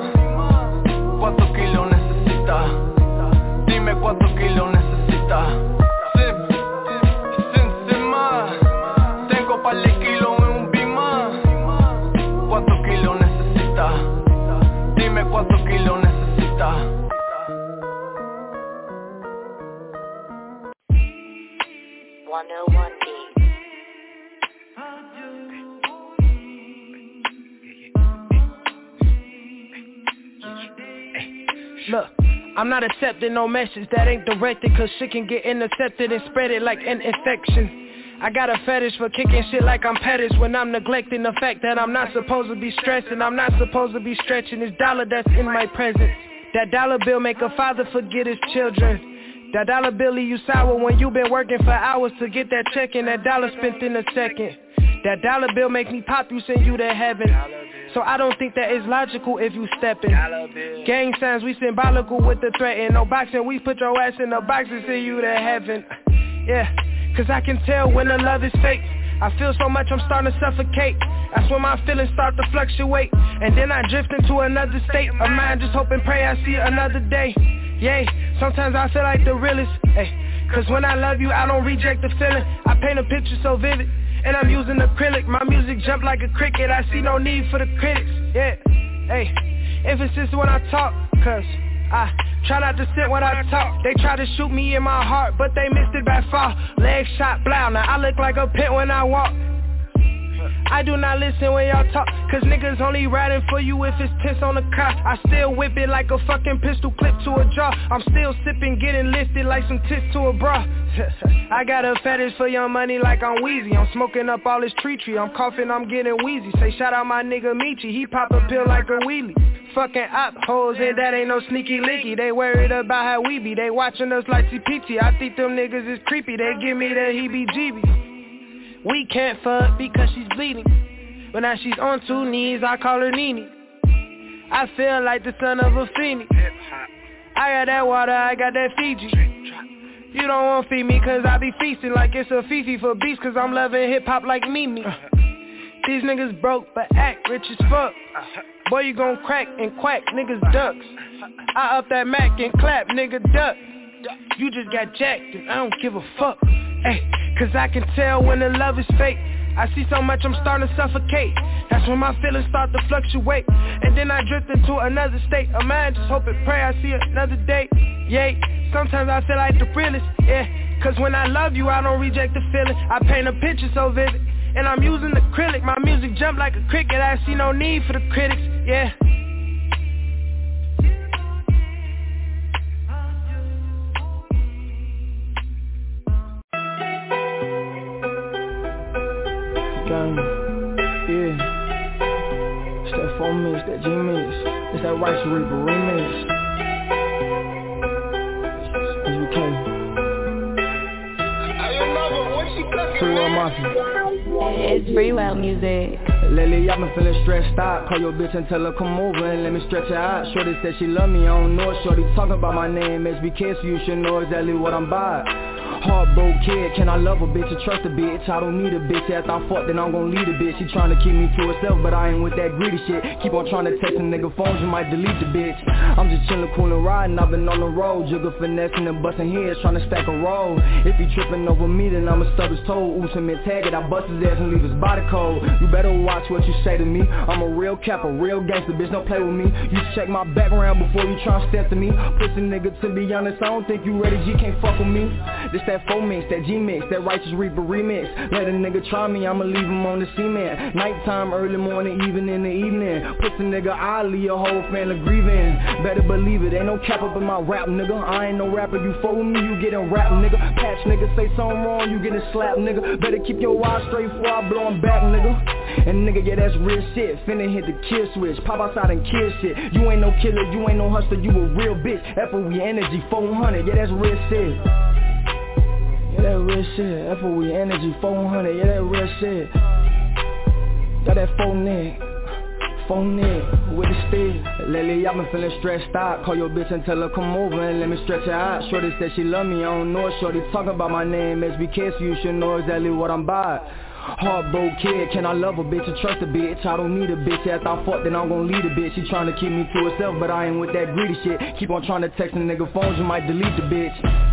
Dime cuántos kilos necesitas. one oh one Beats. Look, I'm not accepting no message that ain't directed, cause shit can get intercepted and spread it like an infection. I got a fetish for kicking shit like I'm pettish when I'm neglecting the fact that I'm not supposed to be stressing. I'm not supposed to be stretching this dollar that's in my presence. That dollar bill make a father forget his children. That dollar bill leave you sour when you been working for hours to get that check, and that dollar spent in a second. That dollar bill make me pop you, send you to heaven. So I don't think that is logical if you steppin'. Gang signs, we symbolical with the threat, and no boxing, we put your ass in a box and send you to heaven. Yeah, cause I can tell when the love is fake. I feel so much I'm starting to suffocate. That's when my feelings start to fluctuate, and then I drift into another state of mind, just hope and pray I see another day. Yay, sometimes I feel like the realest, ay, cause when I love you I don't reject the feeling. I paint a picture so vivid, and I'm using acrylic. My music jump like a cricket, I see no need for the critics. Yeah, hey, emphasis when I talk, cause I try not to sit when I talk. They try to shoot me in my heart, but they missed it by far. Leg shot, blow, now I look like a pit when I walk. I do not listen when y'all talk, cause niggas only riding for you if it's tense on the car. I still whip it like a fucking pistol clip to a jaw. I'm still sipping, getting listed like some tits to a bra. I got a fetish for young money like I'm Weezy. I'm smoking up all this tree tree, I'm coughing, I'm getting wheezy. Say shout out my nigga Michi, he pop a pill like a wheelie. Fucking op hoes, and that ain't no sneaky licky. They worried about how we be, they watching us like C P T. I think them niggas is creepy, they give me the heebie-jeebies. We can't fuck because she's bleeding, but now she's on two knees, I call her Nene. I feel like the son of a phoenix. I got that water, I got that Fiji. You don't want feed me cause I be feasting like it's a Fifi for beats, cause I'm loving hip-hop like Mimi. These niggas broke but act rich as fuck. Boy, you gon' crack and quack, niggas ducks. I up that Mac and clap, nigga duck. You just got jacked and I don't give a fuck. Ay, cause I can tell when the love is fake. I see so much I'm starting to suffocate. That's when my feelings start to fluctuate, and then I drift into another state of mind, just hope and pray I see another day. Yay, sometimes I feel like the realest, yeah, cause when I love you I don't reject the feeling. I paint a picture so vivid, and I'm using acrylic. My music jump like a cricket, I see no need for the critics, yeah. Gang, yeah. It's that four mix, that G mix. It's that Rice Reaper remix. As you can. Free Will Mafia. It's Free Will music. Lately I've been feeling stressed out. Call your bitch and tell her come over and let me stretch her out. Shorty said she love me, I don't know it. Shorty talking about my name, S B K, so you should know exactly what I'm by. Heartbroke kid, can I love a bitch or trust a bitch? I don't need a bitch, after I fuck then I'm gon' lead a bitch. She tryna keep me to herself, but I ain't with that greedy shit. Keep on tryna text a nigga phones, you might delete the bitch. I'm just chillin', coolin', riding, I've been on the road. Juggle finessing and bustin' heads, tryna stack a roll. If he trippin' over me, then I'ma stub his toe. Ultimate tag it, I bust his ass and leave his body cold. You better watch what you say to me. I'm a real cap, a real gangster, bitch, don't play with me. You check my background before you try to step to me. Pussy nigga, to be honest, I don't think you ready, G can't fuck with me. This that four mix, that G mix, that Righteous Reaper remix. Let a nigga try me, I'ma leave him on the cement. Nighttime, early morning, even in the evening. Pussy nigga, I'll leave your whole family grieving. Better believe it, ain't no cap up in my rap, nigga. I ain't no rapper, you fuck with me, you getting rap, nigga. Patch nigga, say something wrong, you getting slapped, nigga. Better keep your eyes straight before I blow him back, nigga. And nigga, yeah, that's real shit. Finna hit the kill switch, pop outside and kill shit. You ain't no killer, you ain't no hustler, you a real bitch. F O E energy, four hundred, yeah, that's real shit. Yeah, that real shit. F O E energy, four hundred, yeah, that real shit. Got that phone neck, phone neck, with the stick. Lately I've been feeling stressed out. Call your bitch and tell her come over and let me stretch her out. Shorty said she love me, I don't know it. Shorty talking about my name, S B K, so you should know exactly what I'm by. Heartbroke kid, can I love a bitch or trust a bitch? I don't need a bitch, after I fuck then I'm gon' lead a bitch. She tryna keep me to herself, but I ain't with that greedy shit. Keep on tryna text a nigga phones, you might delete the bitch.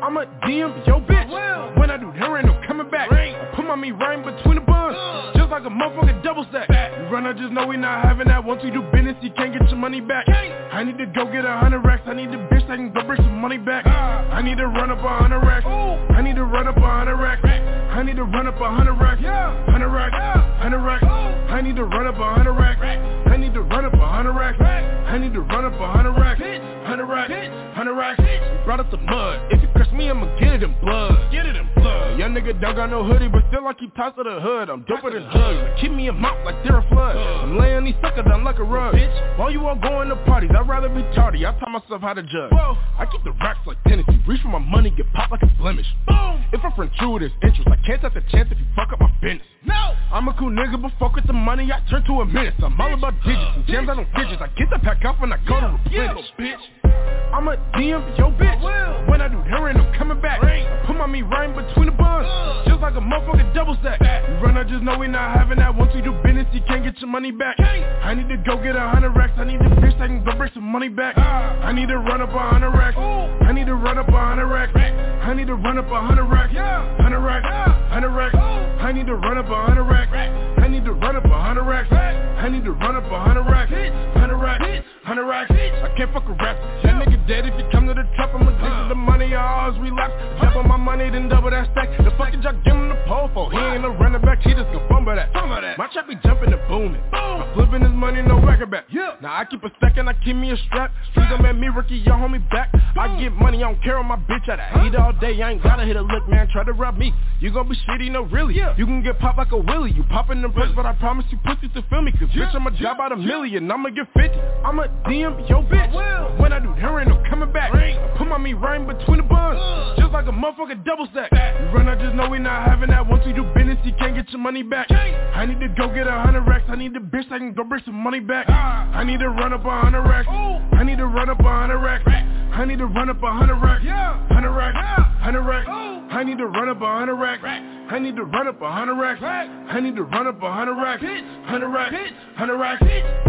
I'ma D M yo bitch. When I do, there ain't no coming back. I put my meat right in between the buns, just like a motherfucking double stack. You run, I just know we not having that. Once we do business, you can't get your money back. I need to go get a hundred racks. I need the bitch that can go bring some money back. I need to run up a hundred racks. I need to run up a hundred racks. I need to run up a hundred racks. Hundred racks. Hundred racks. I need to run up a hundred racks. I need to run up a hundred racks. I need to run up a hundred racks. Hundred racks. Hundred racks. Brought up the mud. If you crush me, I'ma get it in blood. Get it in blood. Young nigga don't got no hoodie, but still I keep tossed to the hood. I'm doper than drugs. Keep me a mouth like they're a flood. I'm laying these suckers down like a rug. While you all going to parties, I'd rather be tardy. I taught myself how to judge. I keep the racks like Tennessee. Reach for my money, get popped like a blemish. Boom. If a friend true with his interest, I can't take a chance if you fuck up my business. No. I'm a cool nigga, but fuck with the money, I turn to a menace. I'm all about digits and gems, I don't digits. I get the pack off when I go to replenish. Bitch. I'ma D M yo bitch. When I do, there ain't no coming back. I put my meat right in between the buns, just like a motherfucking double stack. You run, I just know we not having that. Once we do business, you can't get your money back. I need to go get a hundred racks. I need the bitch that can go bring some money back. I need to run up a hundred racks. I need to run up a hundred racks. I need to run up a hundred racks. Hundred racks. Hundred racks. I need to run up a hundred racks. I need to run up a hundred racks. I need to run up a hundred racks. Hundred racks. Hundred racks. I can't fuck a rap. That nigga dead if you come to the trap. I'm addicted to the money. I always relapse. Double my money, then double that stack. The fuck did y'all give him the pole for? He ain't no running back. He just gon' fumble that. My trap be jumping and booming. I'm flipping his money, no record back. Now I keep a stack and I keep me a strap. Please don't make me Ricky, your homie back. I get money, I don't care on my bitch. I eat all day. I ain't gotta hit a lick, man. Try to rob me. You gon' be shitty, no really. You can get popped like a willy. You poppin' the bricks, but I promise you pussy to feel me. Cause bitch, I'ma drop out a million. I'ma get fifty. I'ma D M yo bitch. When I do, there ain't no coming back. I put my meat right in between the buns, just like a motherfucking double stack. You run, I just know we not having that. Once we do business, you can't get your money back. I need to go get a hundred racks. I need the bitch that can go bring some money back. I need to run up a hundred racks. I need to run up a hundred racks. I need to run up a hundred racks. Hundred racks. Hundred racks. I need to run up a hundred racks. I need to run up a hundred racks. I need to run up a hundred racks. Hundred racks. Hundred racks.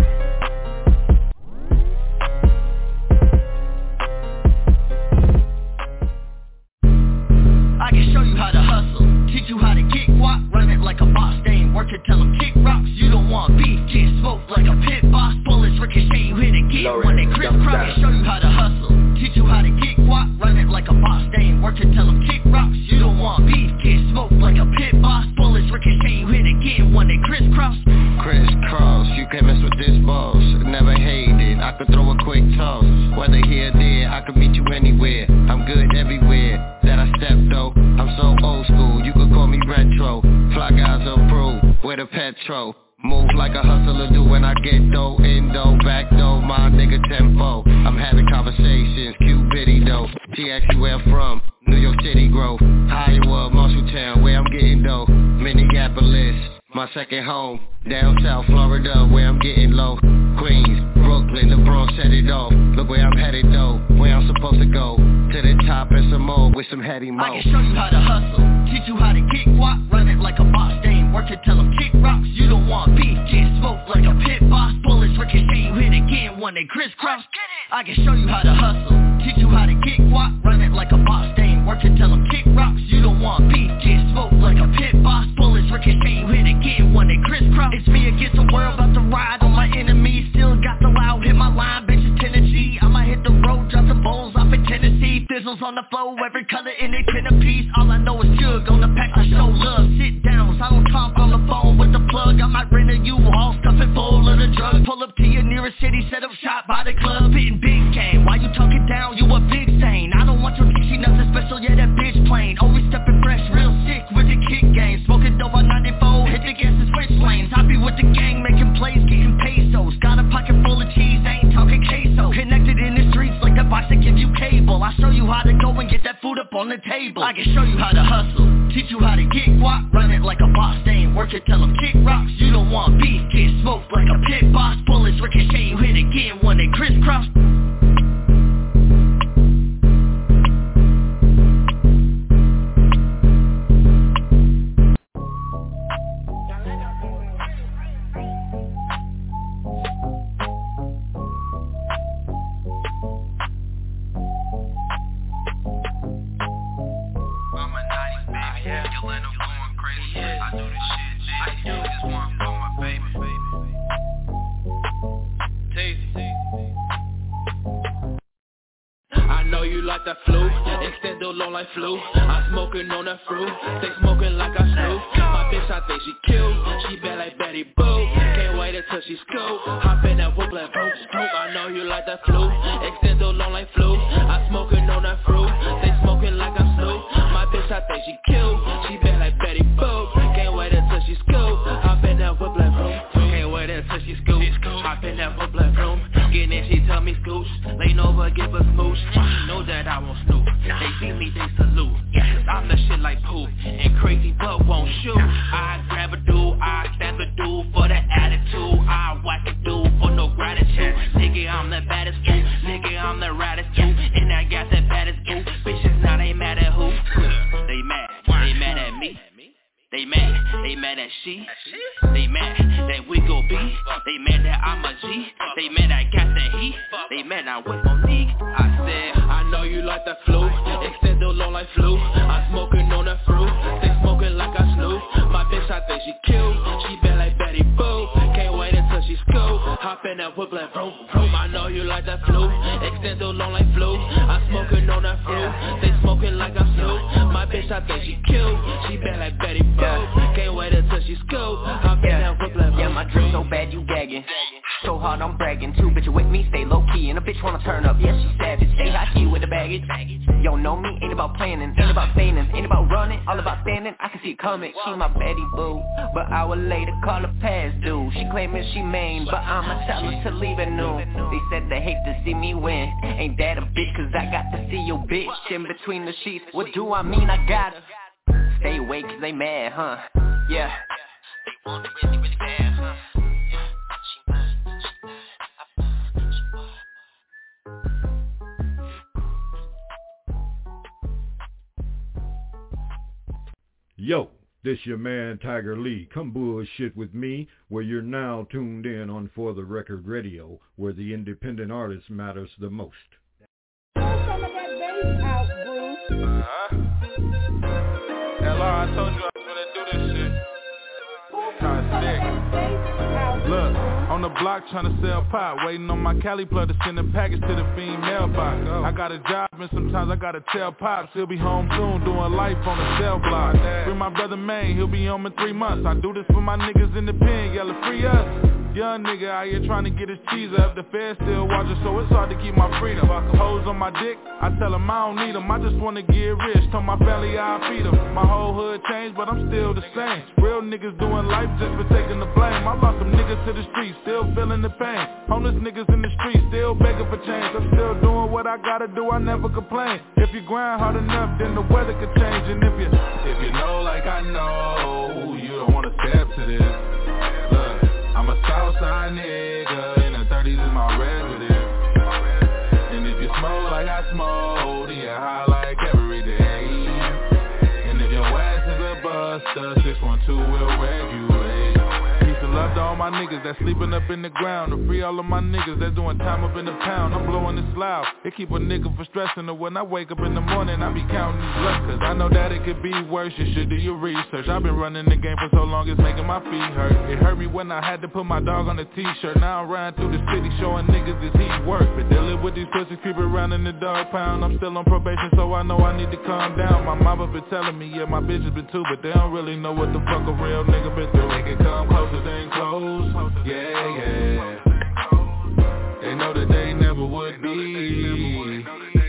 I can show you how to hustle, teach you how to kick walk, run it like a boss, they ain't working, tell them kick rocks. You don't want beef, get smoked like a pit boss, bullets ricochet, you hit again when they crisscross. I can show you how to hustle, teach you how to kick walk, run it like a boss, they ain't working, tell them kick rocks. You don't want beef, get smoked like a pit boss, bullets ricochet, you hit again when they crisscross. Crisscross, you can't mess with this boss, never hated, I could throw a quick toss, whether here or there, I could meet you anywhere, I'm good everywhere that I step though. I'm so old school, you could call me retro. Fly guys approved, with a petrol. Move like a hustler do when I get dough. Indo, back dough, my nigga tempo. I'm having conversations, cute bitty though. She asked me where I'm from, New York City Grove, Iowa, Marshalltown, where I'm getting dough. Minneapolis, my second home. Down south Florida, where I'm getting low. Queens, Brooklyn, the Bronx set it off. Look where I'm headed though, where I'm supposed to go. To the top and some more with some heady mo. I can show you how to hustle, teach you how to kick walk, run it like a boss, they ain't working, tell them kick rocks. You don't want beef, get smoked like a pit boss, bullets ricochet, you hit again when they crisscross. I can show you how to hustle, teach you how to kick walk, run it like a boss, they ain't working, tell them kick rocks. You don't want beef, get smoked like a pit boss, bullets ricochet, you hit again when they crisscross. It's me against the world, about to ride on my enemies, still got the loud, hit my line, bitches Tennessee. I'ma hit the road, drop some bowls off in Tennessee. Fizzles on the flow, every color in it pin a piece. All I know is jug on the pack, I show love. Sit down, I don't talk on the phone with the plug. I might rent a U-Haul, stuff it full of the drugs. Pull up to your nearest city, set up shop by the club. Hitting big game, why you talking down, you a big stain. I don't want your dick, she nothing special, yeah that bitch plain. Always stepping fresh, real sick with the kick game. Smoking dope on ninety-four, hit the gas and switch lanes. I be with the gang, making plays, getting pesos. Got a pocket full of cheese, I ain't talking queso. Connected in the streets like the box that give you cable. I show you how to go and get that food up on the table. I can show you how to hustle, teach you how to kick walk, run it like a boss, they ain't working, tell them kick rocks. You don't want beef, get smoked like a pit boss, bullets ricochet, you hit again when they crisscross. like that flu. Extendo long like flu. I smoking on that fruit. Stay smoking like I snoop. My bitch, I think she cute. She bad like Betty Boo. Can't wait until she scoop. Hop in that whoop like boom, boom. I know you like that flu. Extendo long like flu. I smoking on that fruit. Stay smoking like I snoop. My bitch, I think she cute. She bad like Betty Boo. Can't wait until she scoop. Hop in that whoop like boom. Can't wait until she scoop. Hop in that whoop like boom. Getting in, she tell me scooch. Lean over, give a smooch. She know that I won't snoop. They see me, they salute. Cause I'm the shit like poop. And crazy but won't shoot. I grab a dude, I stab a dude for the attitude. I whack a dude for no gratitude. Nigga, I'm the baddest dude. Nigga, I'm the raddest dude. And I got the baddest dude. Bitches now they mad at who? They mad. They mad at me. They mad, they mad at she. They mad that we go be. They mad that I'm a G. They mad I got the heat. They mad I whip on league. I said, I know you like that flu. Extendo long like flu. I smoking on that fruit. They smoking like I snoop. My bitch, I think she cute. She bad like Betty Boo. Can't wait until she scoop. Hop in that whip like vroom, vroom. I know you like that flu. Extendo long like flu. I smoking on that fruit. They smoking like I snoop. My bitch, I think she cute. She bad like Betty Boo. Yeah. Can't wait until she scoop. Hop in that whip like vroom. Yeah, my drip so bad you gagging. So hard I'm bragging. Two bitches with me, stay low key. And a bitch wanna turn up, yeah she savage. Stay high key with the baggage. Yo, know me, ain't about planning, ain't about staying, ain't about running, all about standing. I can see it coming. She my Betty Boo, but hour later call her past due. She claiming she main, but I'ma tell her to leave at noon. They said they hate to see me win. Ain't that a bitch? Cause I got to see your bitch in between the sheets. What do I mean? I gotta stay awake cause they mad, huh? Yeah. They want it really, really bad, huh? Yo, this your man Tiger Lee. Come bullshit with me, where you're now tuned in on For the Record Radio, where the independent artist matters the most. Pull some of that bass out, Bruce. Uh-huh. L R, I told you I was gonna do this shit. Kinda sick. Look, on the block trying to sell pot, waiting on my Cali plug to send a package to the fiend mailbox. I got a job and sometimes I gotta tell Pops he'll be home soon doing life on the cell block. Bring my brother Maine, he'll be home in three months. I do this for my niggas in the pen, yelling free us. Young nigga out here trying to get his cheese up. The feds still watching, so it's hard to keep my freedom. Hoes on my dick, I tell them I don't need them. I just wanna get rich, tell my family I'll feed them. My whole hood changed, but I'm still the same. Real niggas doing life just for taking the blame. I lost some niggas to the streets, still feeling the pain. Homeless niggas in the streets, still begging for change. I'm still doing what I gotta do, I never complain. If you grind hard enough, then the weather could change. And if you, if you know like I know, you don't wanna step to this. Look, I'm a Southside nigga, in the thirties is my residence. And if you smoke like I smoke, then you high like every day. And if your ass is a buster, six one two will regulate. Peace and love to all my niggas that's sleeping up in the ground. To free all of my niggas that's doing time up in the pound. I'm blowing this loud, it keep a nigga from stressing. And when I wake up in the morning, I be counting these blunts. Cause I know that it could be worse, you should do your research. I've been running the game for so long, it's making my feet hurt. It hurt me when I had to put my dog on a t-shirt. Now I'm riding through the city showing niggas this heat work. But dealing with these pussies creeping around in the dog pound. I'm still on probation, so I know I need to calm down. My mama been telling me, yeah, my bitch has been too, but they don't really know what the fuck a real nigga been through. They can come closer than close, yeah, yeah. They know that they never would be.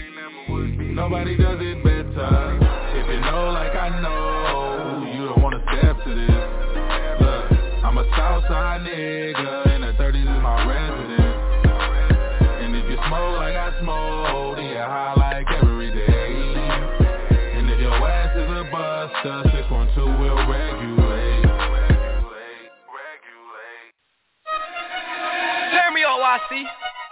Nobody does it better. If you know like I know, you don't wanna step to this. Look, I'm a Southside nigga, in the thirties is my residence. And if you smoke like I smoke, then you high like every day. And if your ass is a buster, six one two will regulate. Jeremy O I C.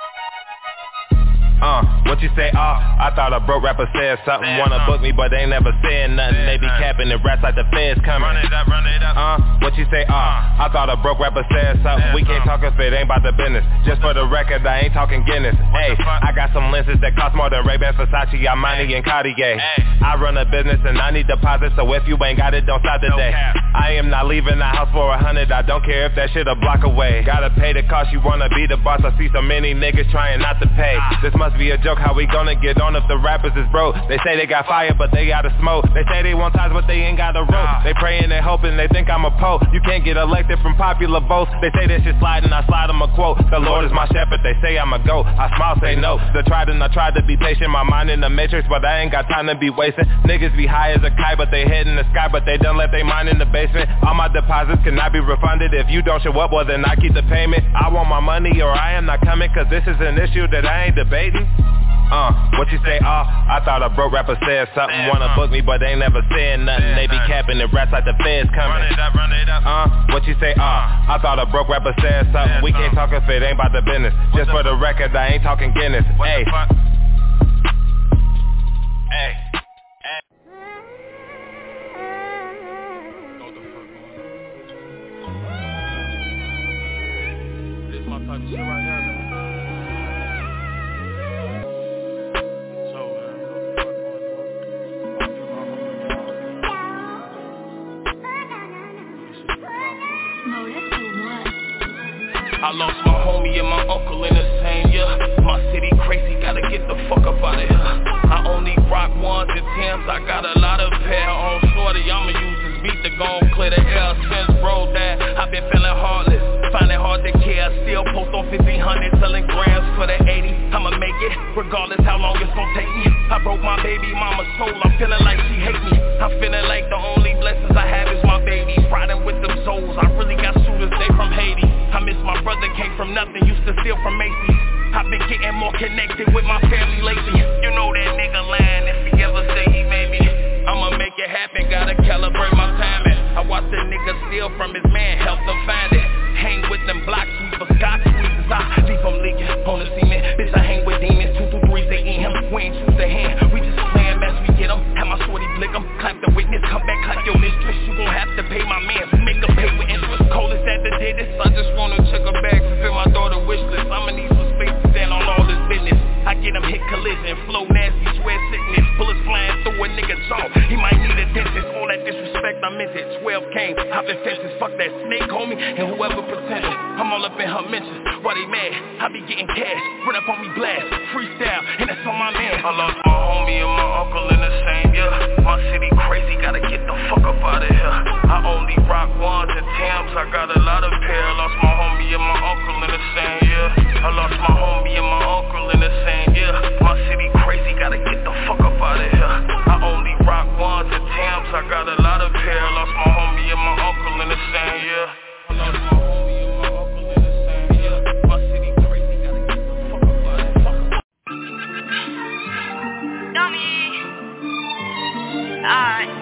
Uh, what you say, uh, I thought a broke rapper said something. Wanna book me, but they never said nothing. They be capping the rats like the feds coming. Run it up, run it up. Uh, what you say, uh, I thought a broke rapper said something. We can't talk if it ain't about the business. Just for the record, I ain't talking Guinness. Hey, I got some lenses that cost more than Ray-Ban, Versace, Armani, and Cartier. I run a business and I need deposits, so if you ain't got it, don't stop today. I am not leaving the house for a hundred. I don't care if that shit a block away. Gotta pay the cost, you wanna be the boss. I see so many niggas trying not to pay. This must must be a joke, how we gonna get on if the rappers is broke? They say they got fire, but they gotta smoke. They say they want ties, but they ain't got a rope. They praying, they hoping, they think I'm a pope. You can't get elected from popular votes. They say that shit sliding, I slide them a quote. The Lord is my shepherd, they say I'm a goat. I smile, say no. The tried and I tried to be patient, my mind in the matrix, but I ain't got time to be wasting. Niggas be high as a kite, but they head in the sky, but they done let they mind in the basement. All my deposits cannot be refunded. If you don't show up, well then I keep the payment. I want my money or I am not coming, cause this is an issue that I ain't debating. Uh, what you say, uh, I thought a broke rapper said something. Wanna book me, but they ain't never saying nothing. They be capping the rats like the feds coming. Uh, what you say, uh, I thought a broke rapper said something. We can't talk if it ain't about the business. Just for the record, I ain't talking Guinness. Hey. Hey. This my type of shit right here, man. I lost my homie and my uncle in the same year. My city crazy, gotta get the fuck up out of here. I only rock ones and tens, I got a lot of pair on shorty. I'ma use this beat to go and clear the air. Since bro died, I've been feeling heartless, find it hard to care. Still post on fifteen hundred, selling grams for the eighty. I'ma make it, regardless how long it's gonna take me. I broke my baby mama's soul, I'm feeling like she hate me. I'm feeling like the only blessings I have is my baby. Riding with them souls, I really got shooters, they from Haiti. I miss my brother, came from nothing, used to steal from Macy's. I've been getting more connected with my family lately. You know that nigga lying if he ever say he made me. I'ma make it happen, gotta calibrate my timing. I watch the nigga steal from his man, help them find it. Hang with them block sweepers, God squeezes, I leave them leaking on the cement. Bitch, I hang with demons, two, two, threes, they eat him. We ain't choose the hand, we just playing mess, we get them. Have my shorty blick them, clap the witness, come back, clap your mistress. You gon' have to pay my man, make her pay with interest. Coldest at the day, this, I just wanna check her bag, fulfill my daughter wish list. I'ma need some space to stand on all this business. I get him hit collision, flow nasty, swear sickness. Bullets flying through a nigga jaw, he might need a dentist. All that disrespect, I meant it. Twelve came, I've been fences, fuck that snake homie, and whoever pretended. I'm all up in her mentions, why they mad? I be getting cash, run up on me blast, freestyle, and that's on my man. I lost my homie and my uncle in the same year. My city crazy, gotta get the fuck up out of here. I only rock ones and tams, I got a lot of pair. Lost my homie and my uncle in the same year. I lost my homie and my uncle in the same year. My city crazy, gotta get the fuck up out of here. I only rock ones and tams, I got a lot of pair. Lost my homie and my uncle in the same year. I lost my homie and my uncle in the same year. My city crazy, gotta get the fuck up out of here. Dummy. Alright.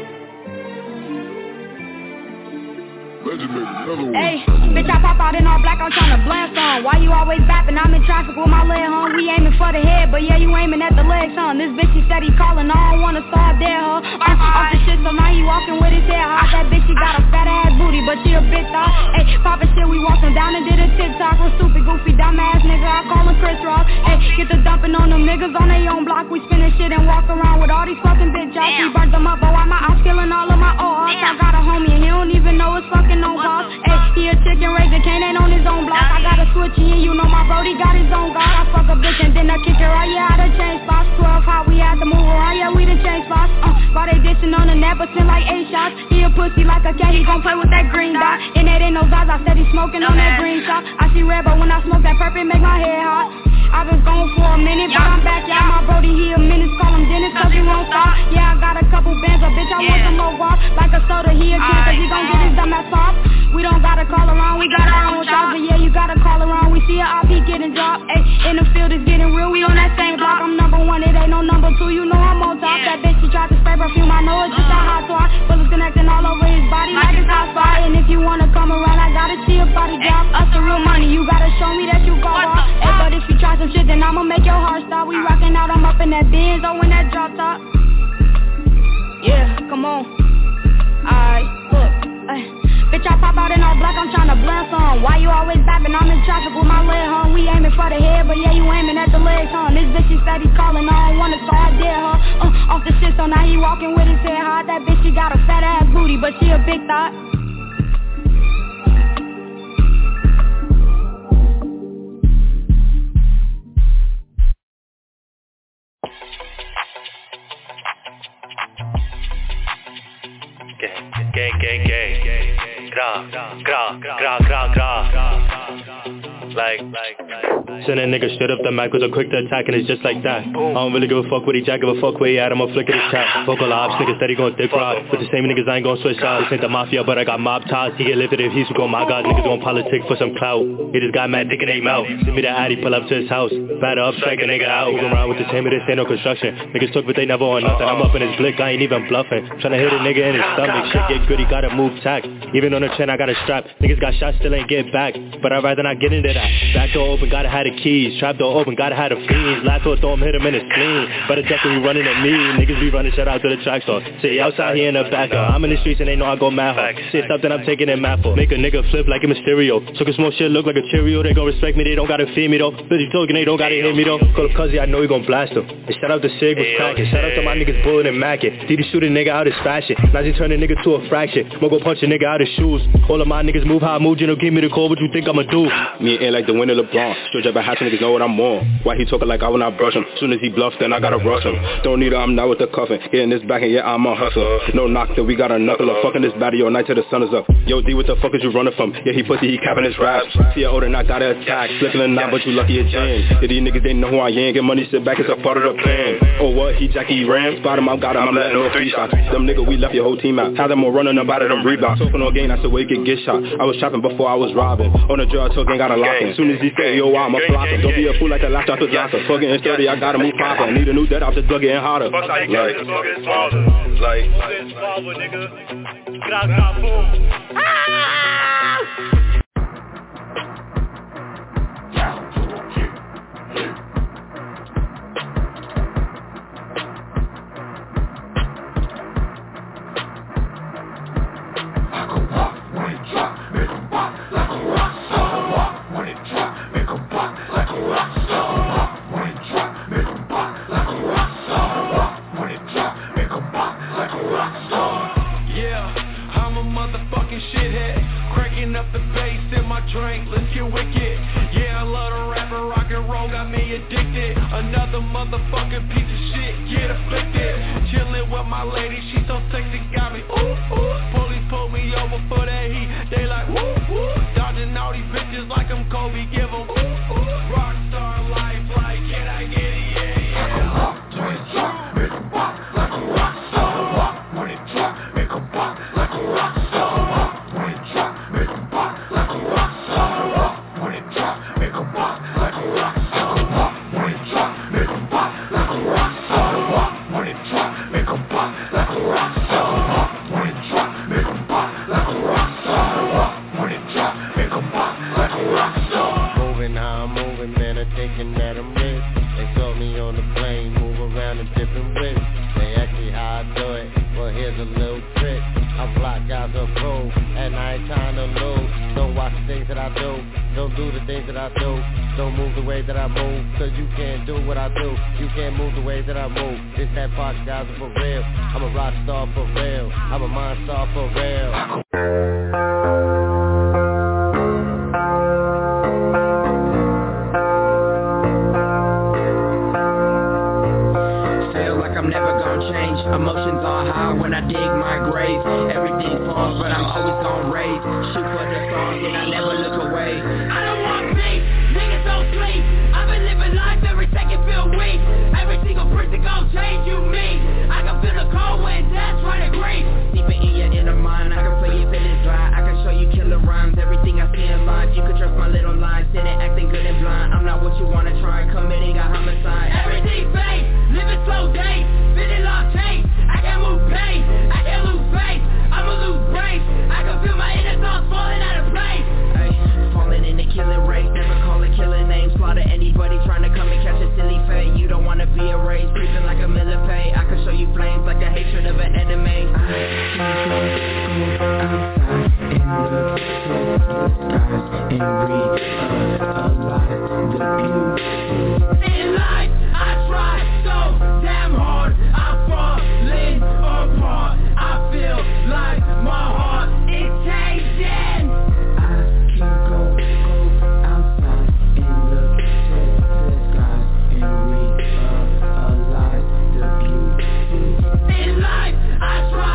Hey, bitch, I pop out in all black, I'm tryna blast on. Why you always bapping? I'm in traffic with my leg on. We aiming for the head, but yeah, you aiming at the legs, son. This bitch, he said he calling, I don't wanna start there, huh? Uh, off the shit, so now he walking with his hair hot. That bitch, she got a fat ass booty, but she a bit thought. Hey, poppin' shit, we walking down and did a TikTok. With stupid, goofy, dumb ass nigga, I call him Chris Rock. Hey, get the dumping on them niggas on their own block. We spinning shit and walk around with all these fucking bitch jobs. We burnt them up, but why my ops killing all of my old hearts? I got a homie and he don't even know it's fucking no boss. Hey, he a chicken raiser, can't ain't on his own block. I got a switchy and you know my brody got his own god. I fuck a bitch and then I kick her out, yeah, I done changed spots. Twelve how we had to move around, yeah, we done changed spots. Uh, while they dishing on the net, but send like eight shots. He a pussy like a cat, he gon' play with that green dot. And that ain't no Zaza, I said he smoking on that green shot. I see red, but when I smoke that purple, make my head hot. I been gone for a minute, but I'm back, yeah, my brody, he a menace, call him Dennis, cause he won't stop. Yeah, I got a couple bands, but bitch, I want some more guap. Like a soda, he a kid, cause he gon' get his dumb ass pop. We don't gotta call around, we got our own jobs, but yeah, you gotta call around. We see a R P getting dropped, ayy, in the field it's getting real, we on that same block. I'm number one, it ain't no number two, you know I'm on top. That bitch, she tried to spray perfume, I know it's just a hot swat. Bullets connecting all over his body like it's hot spot. And if you wanna come around, I gotta see a body drop. Us the real money, you gotta show me that you go off. Ayy, but if you try some shit, then I'ma make your heart stop. We rockin' out, I'm up in that Benz, oh, in that drop top. Yeah, come on. Alright, look, ay. Bitch, I pop out in all black, I'm tryna blast on. Why you always bapping? I'm in traffic with my leg on. We aiming for the head, but yeah, you aiming at the legs, huh? This bitch, she said he calling, I don't wanna start there, huh? Uh, off the shit, so now he walking with his head hot. That bitch, she got a fat ass booty, but she a big thought. gra, gra, gra, gra, gra. Like, like, like. Send a nigga straight up the mic with a quick to attack and it's just like that. I don't really give a fuck what he jack, give a fuck where he at, I'ma flick at his chat. Vocal ops, niggas steady gon' dick ride. With the same niggas I ain't gon' switch sides. This ain't the mafia, but I got mob ties. He get lifted if he's go, my god, niggas gon' politic for some clout. He just got mad dick in their mouth. Send me the addy, pull up to his house. Batter up, strike a nigga out. Move around with this hammer, this ain't no construction. Niggas took but they never on nothing. I'm up in his blick, I ain't even bluffing. Tryna hit a nigga in his stomach. Shit get gritty, gotta move tack. Even on the chin, I got a strap. Niggas got shot, still ain't get back. But I'd rather not get into that. Back door open, gotta have the keys. Trap door open, gotta have the fiends. Last door, throw him, hit him in his clean. Better check when we running at me. Niggas be running, shout out to the track store. Say outside here in the back. I'm in the streets and they know I go mad hard. Shit up, then I'm taking it mad for. Make a nigga flip like a Mysterio. Took a small shit, look like a Cheerio. They gon' respect me, they don't gotta feed me though. Busy talking, they don't gotta hear me though. Call up Cuzzy, I know he gon' blast him. And shout out to Sig was cracking. Shout out to my niggas Bullet and Mackin. Did he shoot a nigga out his fashion? Now he turn a nigga to a fraction. Mo go punch a nigga out his shoes. All of my niggas move how I move, you know, give me the call, what you think I'ma do? Me and like the winner LeBron. Straight up at half niggas know what I'm on. Why he talking like I will not brush him? Soon as he bluffs, then I gotta rush him. Don't need her, I'm not with the cuffin'. Getting this back and yeah, I'm a hustler. No knock till we got a knuckler. Fucking this battery all night till the sun is up. Yo, D, what the fuck is you running from? Yeah, he pussy, he capping his raps. See, I older not gotta attack. Flipping a knot, but you lucky it jams. Yeah, these niggas, they know who I am. Get money, sit back, it's a part of the plan. Oh, what? He Jackie Ram? Spot him, I got him, I'm letting no three shots. Them nigga, we left your whole team out. Had them all running about it, them rebounds. Open on game, that's the way you get shot. I was trapping before I was robbing. On the drug, took and got a lock in. Soon as he say, yo, I'ma block him. Don't be a fool like the last shot to Johnson. Fucking in thirty, I gotta move proper. Need a new dead, I'm just drug getting hotter. Like, like, like, drink, let's get wicked. Yeah, I love to rap and rock and roll, got me addicted. Another motherfucking piece of shit, get afflicted. Chillin' with my lady, she so sexy, got me ooh, ooh. Police pulled me over for that heat, they like woo, woo. Dodging all these bitches like I'm Kobe, give them ooh, ooh. Rockstar life, like, can I get it, yeah, yeah. I can rock, turn it drop, make 'em pop like a rock star. Rock, when it drop, make 'em pop like a rock star. Rock, when it drop, make 'em pop like a rock star. Rock, when it drop, make 'em pop like a rock star. Rock, when it drop, make 'em pop like a rock star. Rock, when it drop, make 'em pop like a rock star. Rock, when it drop, make 'em pop like a rock star. Rock, when it drop, make 'em pop like a rock star. Moving how I'm moving, man, I'm thinking that I'm rich. They saw me on the plane, move around in different ways. They ask me how I do it, well here's a little trick. I block guys up road, and I ain't trying to lose. Don't watch the things that I do, don't do the things that I do. Don't move the way that I move, cause you can't do what I do. You can't move the way that I move. This that box guys are for real. I'm a rock star for real. I'm a monster for real. Emotions are high when I dig my grave. Everything falls, but I'm always gon' raise. Shoot for the stars and I never look away. I don't want peace, niggas don't sleep. I've been living life every second feel weak. Every single person gon' change you, me. I can feel the cold wind, that's right agree. Deep in your inner mind, I can feel your feelings dry. I can show you killer rhymes, everything I see in life. You can trust my little lines, sitting acting good and blind. I'm not what you wanna try, committing a homicide. Everything fake, living slow days, feeling lost change. I can't move pain, I can't lose faith, I'ma lose grace. I can feel my inner thoughts falling out of place. Ay, falling in the killing race, never call a killing name. Slaughter anybody trying to come and catch a silly fate. You don't wanna be erased, creeping like a millipede. I can show you flames like the hatred of an enemy. I can go outside and look to the skies and realize the beauty. In life, I try so damn hard, I'm falling apart. I feel like my heart is changing. I can go, go outside and look to the skies and realize the beauty. In life, I try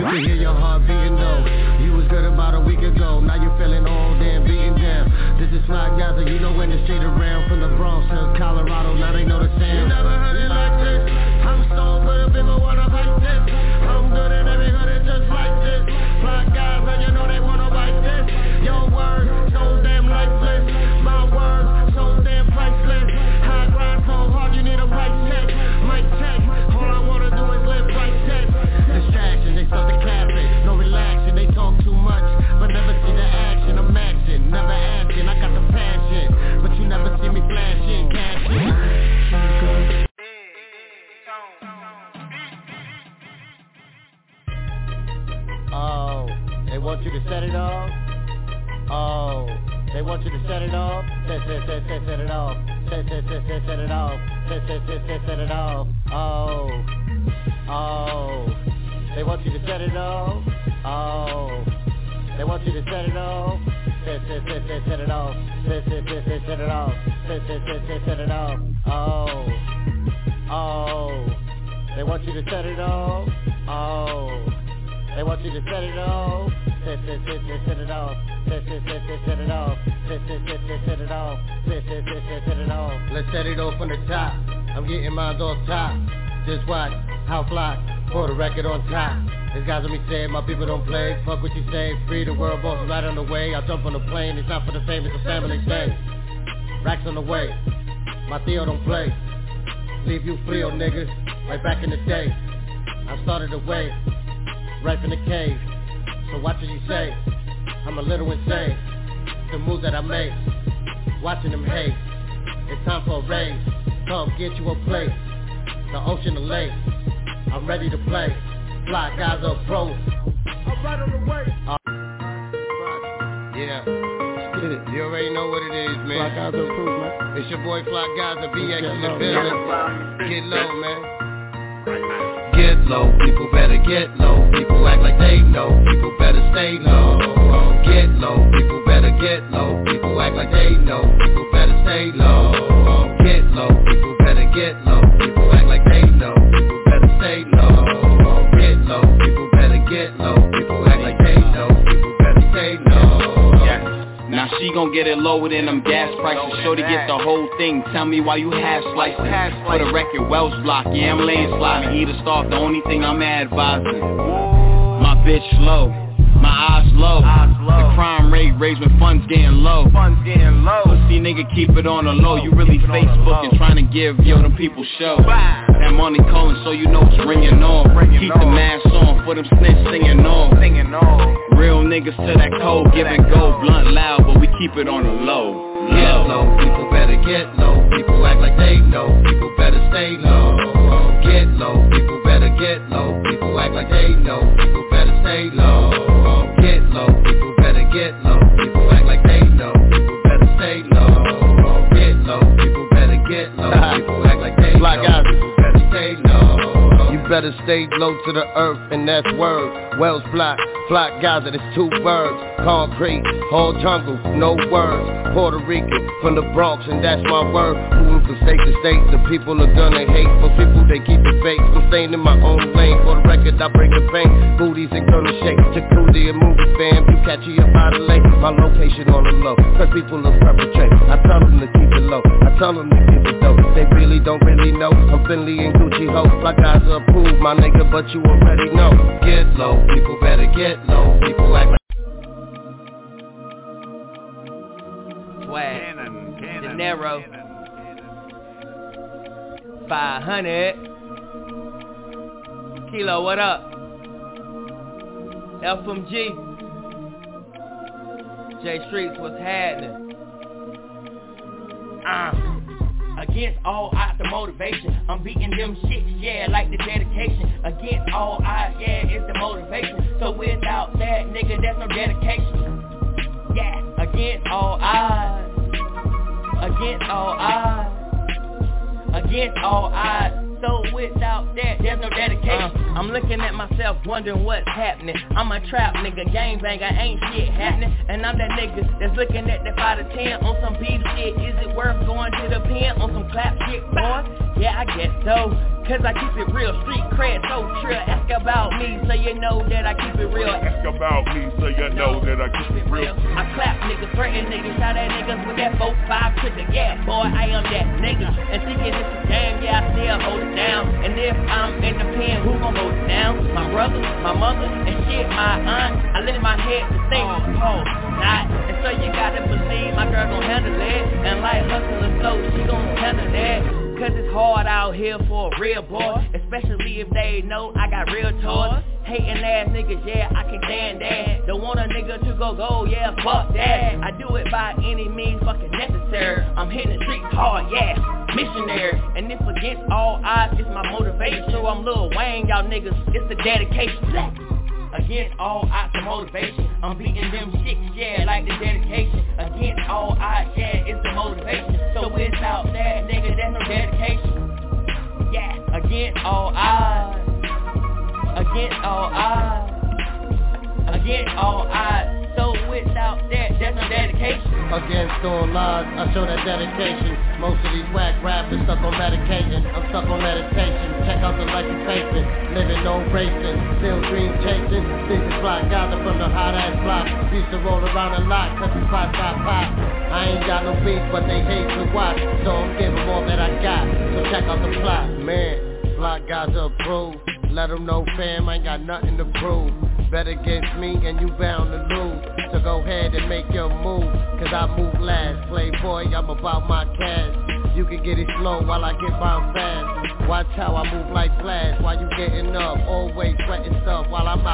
To hear your heart beating though. You was good about a week ago, now you're feeling old and beaten down. This is Fly Gaza, you know when the straight around. From the Bronx to Colorado, now they know the sound. You never heard it like this. I'm so good if people wanna fight this. I'm good and every good is just like this. Fly Gaza, you know they wanna bite this. Your word, so damn lifeless. My word, so damn priceless. High grind so hard, you need a right check. Mic check, all I wanna do is live right check. Distractions, they start to cafe. No relaxing, they talk too much, but never see the action. I'm action, never asking, I got the passion, but you never see me flashing, cashing. Oh, they want you to set it off. Oh, they want you to set it off. Set, set, set, set, set it off. Set, set, set, set, set it off. Set, set, set, set, set it off. Oh, oh, they want you to set it off. Oh, they want you to set it off. Set, set, set, set, set it off. Set, set, set, set, set it off. Set, set, set, set, set it off. Oh, oh, they want you to set it off. Oh, they want you to set it off. Set, set, set, set, set it off. Set, set, set, set, set it off. Set, set, set, set, set it off. Set, set, set, set, set it off. Let's set it off from the top. I'm getting mine off top. Just watch how fly for the record on top. These guys let me say my people don't play. Fuck what you say. Free the world, boss is right on the way. I jump on the plane. It's not for the fame, it's a family thing. Racks on the way. My Theo don't play. Leave you frio, niggas. Right back in the day. I started the way. Right from the cave. So watch what you say. I'm a little insane. The moves that I make. Watching them hate. It's time for a raise. Come get you a plate. The ocean, the lake. I'm ready to play. Fly guys are pros. I'm right on the way. Uh, yeah. You already know what it is, man. Fly guys are pros, man. It's your boy Fly Gaza, B X in the building. Get low, man. Get low, people better get low. People act like they know. People better stay low. Get low, people better get low. People act like they know. People better stay low. Get low, people better get low. People act like they know. People better stay low. Get low, people better get low. People act like they know. People better stay low. Yeah. Now she gon' get it lower than them gas prices. Shorty get the whole thing, tell me why you half slicing. For the record, Wells block, yeah I'm landsliding. Either starve, the only thing I'm advising. My bitch low, my eyes low. The crime rate raised when funds getting low. Pussy nigga keep it on the low. You really Facebooking, trying to give yo them people show. That money calling so you know it's ringing on. Keep the mask on for them snitch singing on. Real niggas to that code, giving gold, blunt loud, but we keep it on the low. Get low, people better get low. People act like they know. People better stay low. Get low, people better get low. People act like they know. People better stay low. Get low, people better get low. People act like they know. People better stay low. Get low, people better get low. People act like they know. People better stay low. You better stay low to the earth, and that's word. Wells block, Fly Gaza, that's two words. Concrete, whole jungle, no words. Puerto Rican, from the Bronx, and that's my word. Moving from state to state, the people are gonna hate. For people, they keep it fake. I'm staying in my own lane. For the record, I bring the pain. Booties ain't gonna shake. Jacuzzi and movie fam, you catch you up out of late. My location on the low, cause people will perpetrate. I tell them to keep it low, I tell them to keep it low. They really don't really know. I'm Finley and Gucci ho. Fly guys approved, my nigga, but you already know. Get low, people better get low. People act like Swag, De Niro, five hundred, Kilo, what up? F M G, J Streets, what's happening? Uh, against all odds, the motivation. I'm beating them shits, yeah, like the dedication. Against all odds, yeah, it's the motivation. So without that, nigga, there's no dedication. Yeah, against all odds, against all odds, against all odds. So without that, there's no dedication. Uh, I'm looking at myself wondering what's happening. I'm a trap nigga, gangbanger, ain't shit happening. And I'm that nigga that's looking at that five to ten on some beef shit. Is it worth going to the pen on some clap shit, boy? Yeah, I guess so. Cause I keep it real, street cred so trill. Ask about me so you know that I keep it real. Ask about me so you know that I keep it real. I clap niggas, threaten niggas, shout at niggas with that four five trigger. Yeah, boy, I am that nigga. And thinking it's a game, yeah, I still hold it down. And if I'm in the pen, who gon' hold it down? My brother, my mother, and shit, my aunt. I lift my head to think, oh, not. And so you gotta believe my girl gon' handle it. And like hustler so, she gon' handle that. Cause it's hard out here for a real boy, especially if they know I got real toys. Hating ass niggas, yeah, I can stand that. Don't want a nigga to go go, yeah, fuck that. I do it by any means fucking necessary. I'm hitting the streets hard, yeah, missionary. And if against all odds, it's my motivation. So I'm Lil Wayne, y'all niggas, it's the dedication. Black. Against all odds of motivation, I'm beating them shits, yeah, like the dedication. Against all odds, yeah, it's the motivation. So without that, nigga, there's no dedication. Yeah, against all odds. Against all odds. Against all odds. So without that, there's no dedication. Against all odds, I show that dedication. Most of these whack rappers stuck on medication. I'm stuck on meditation. Check out the life you facing. Living no racing, still dream chasing. This is fly guys up from the hot ass block. Used to roll around a lot, cause it's pop, pop, pop. I ain't got no beef, but they hate to watch. So I'm giving all that I got. So check out the plot, man. Fly guys approved. Let them know fam, I ain't got nothing to prove. Bet against me and you bound to lose. So go ahead and make your move, cause I move last. Playboy, I'm about my cash. You can get it slow while I get mine fast. Watch how I move like Flash while you getting up. Always sweating stuff while I'm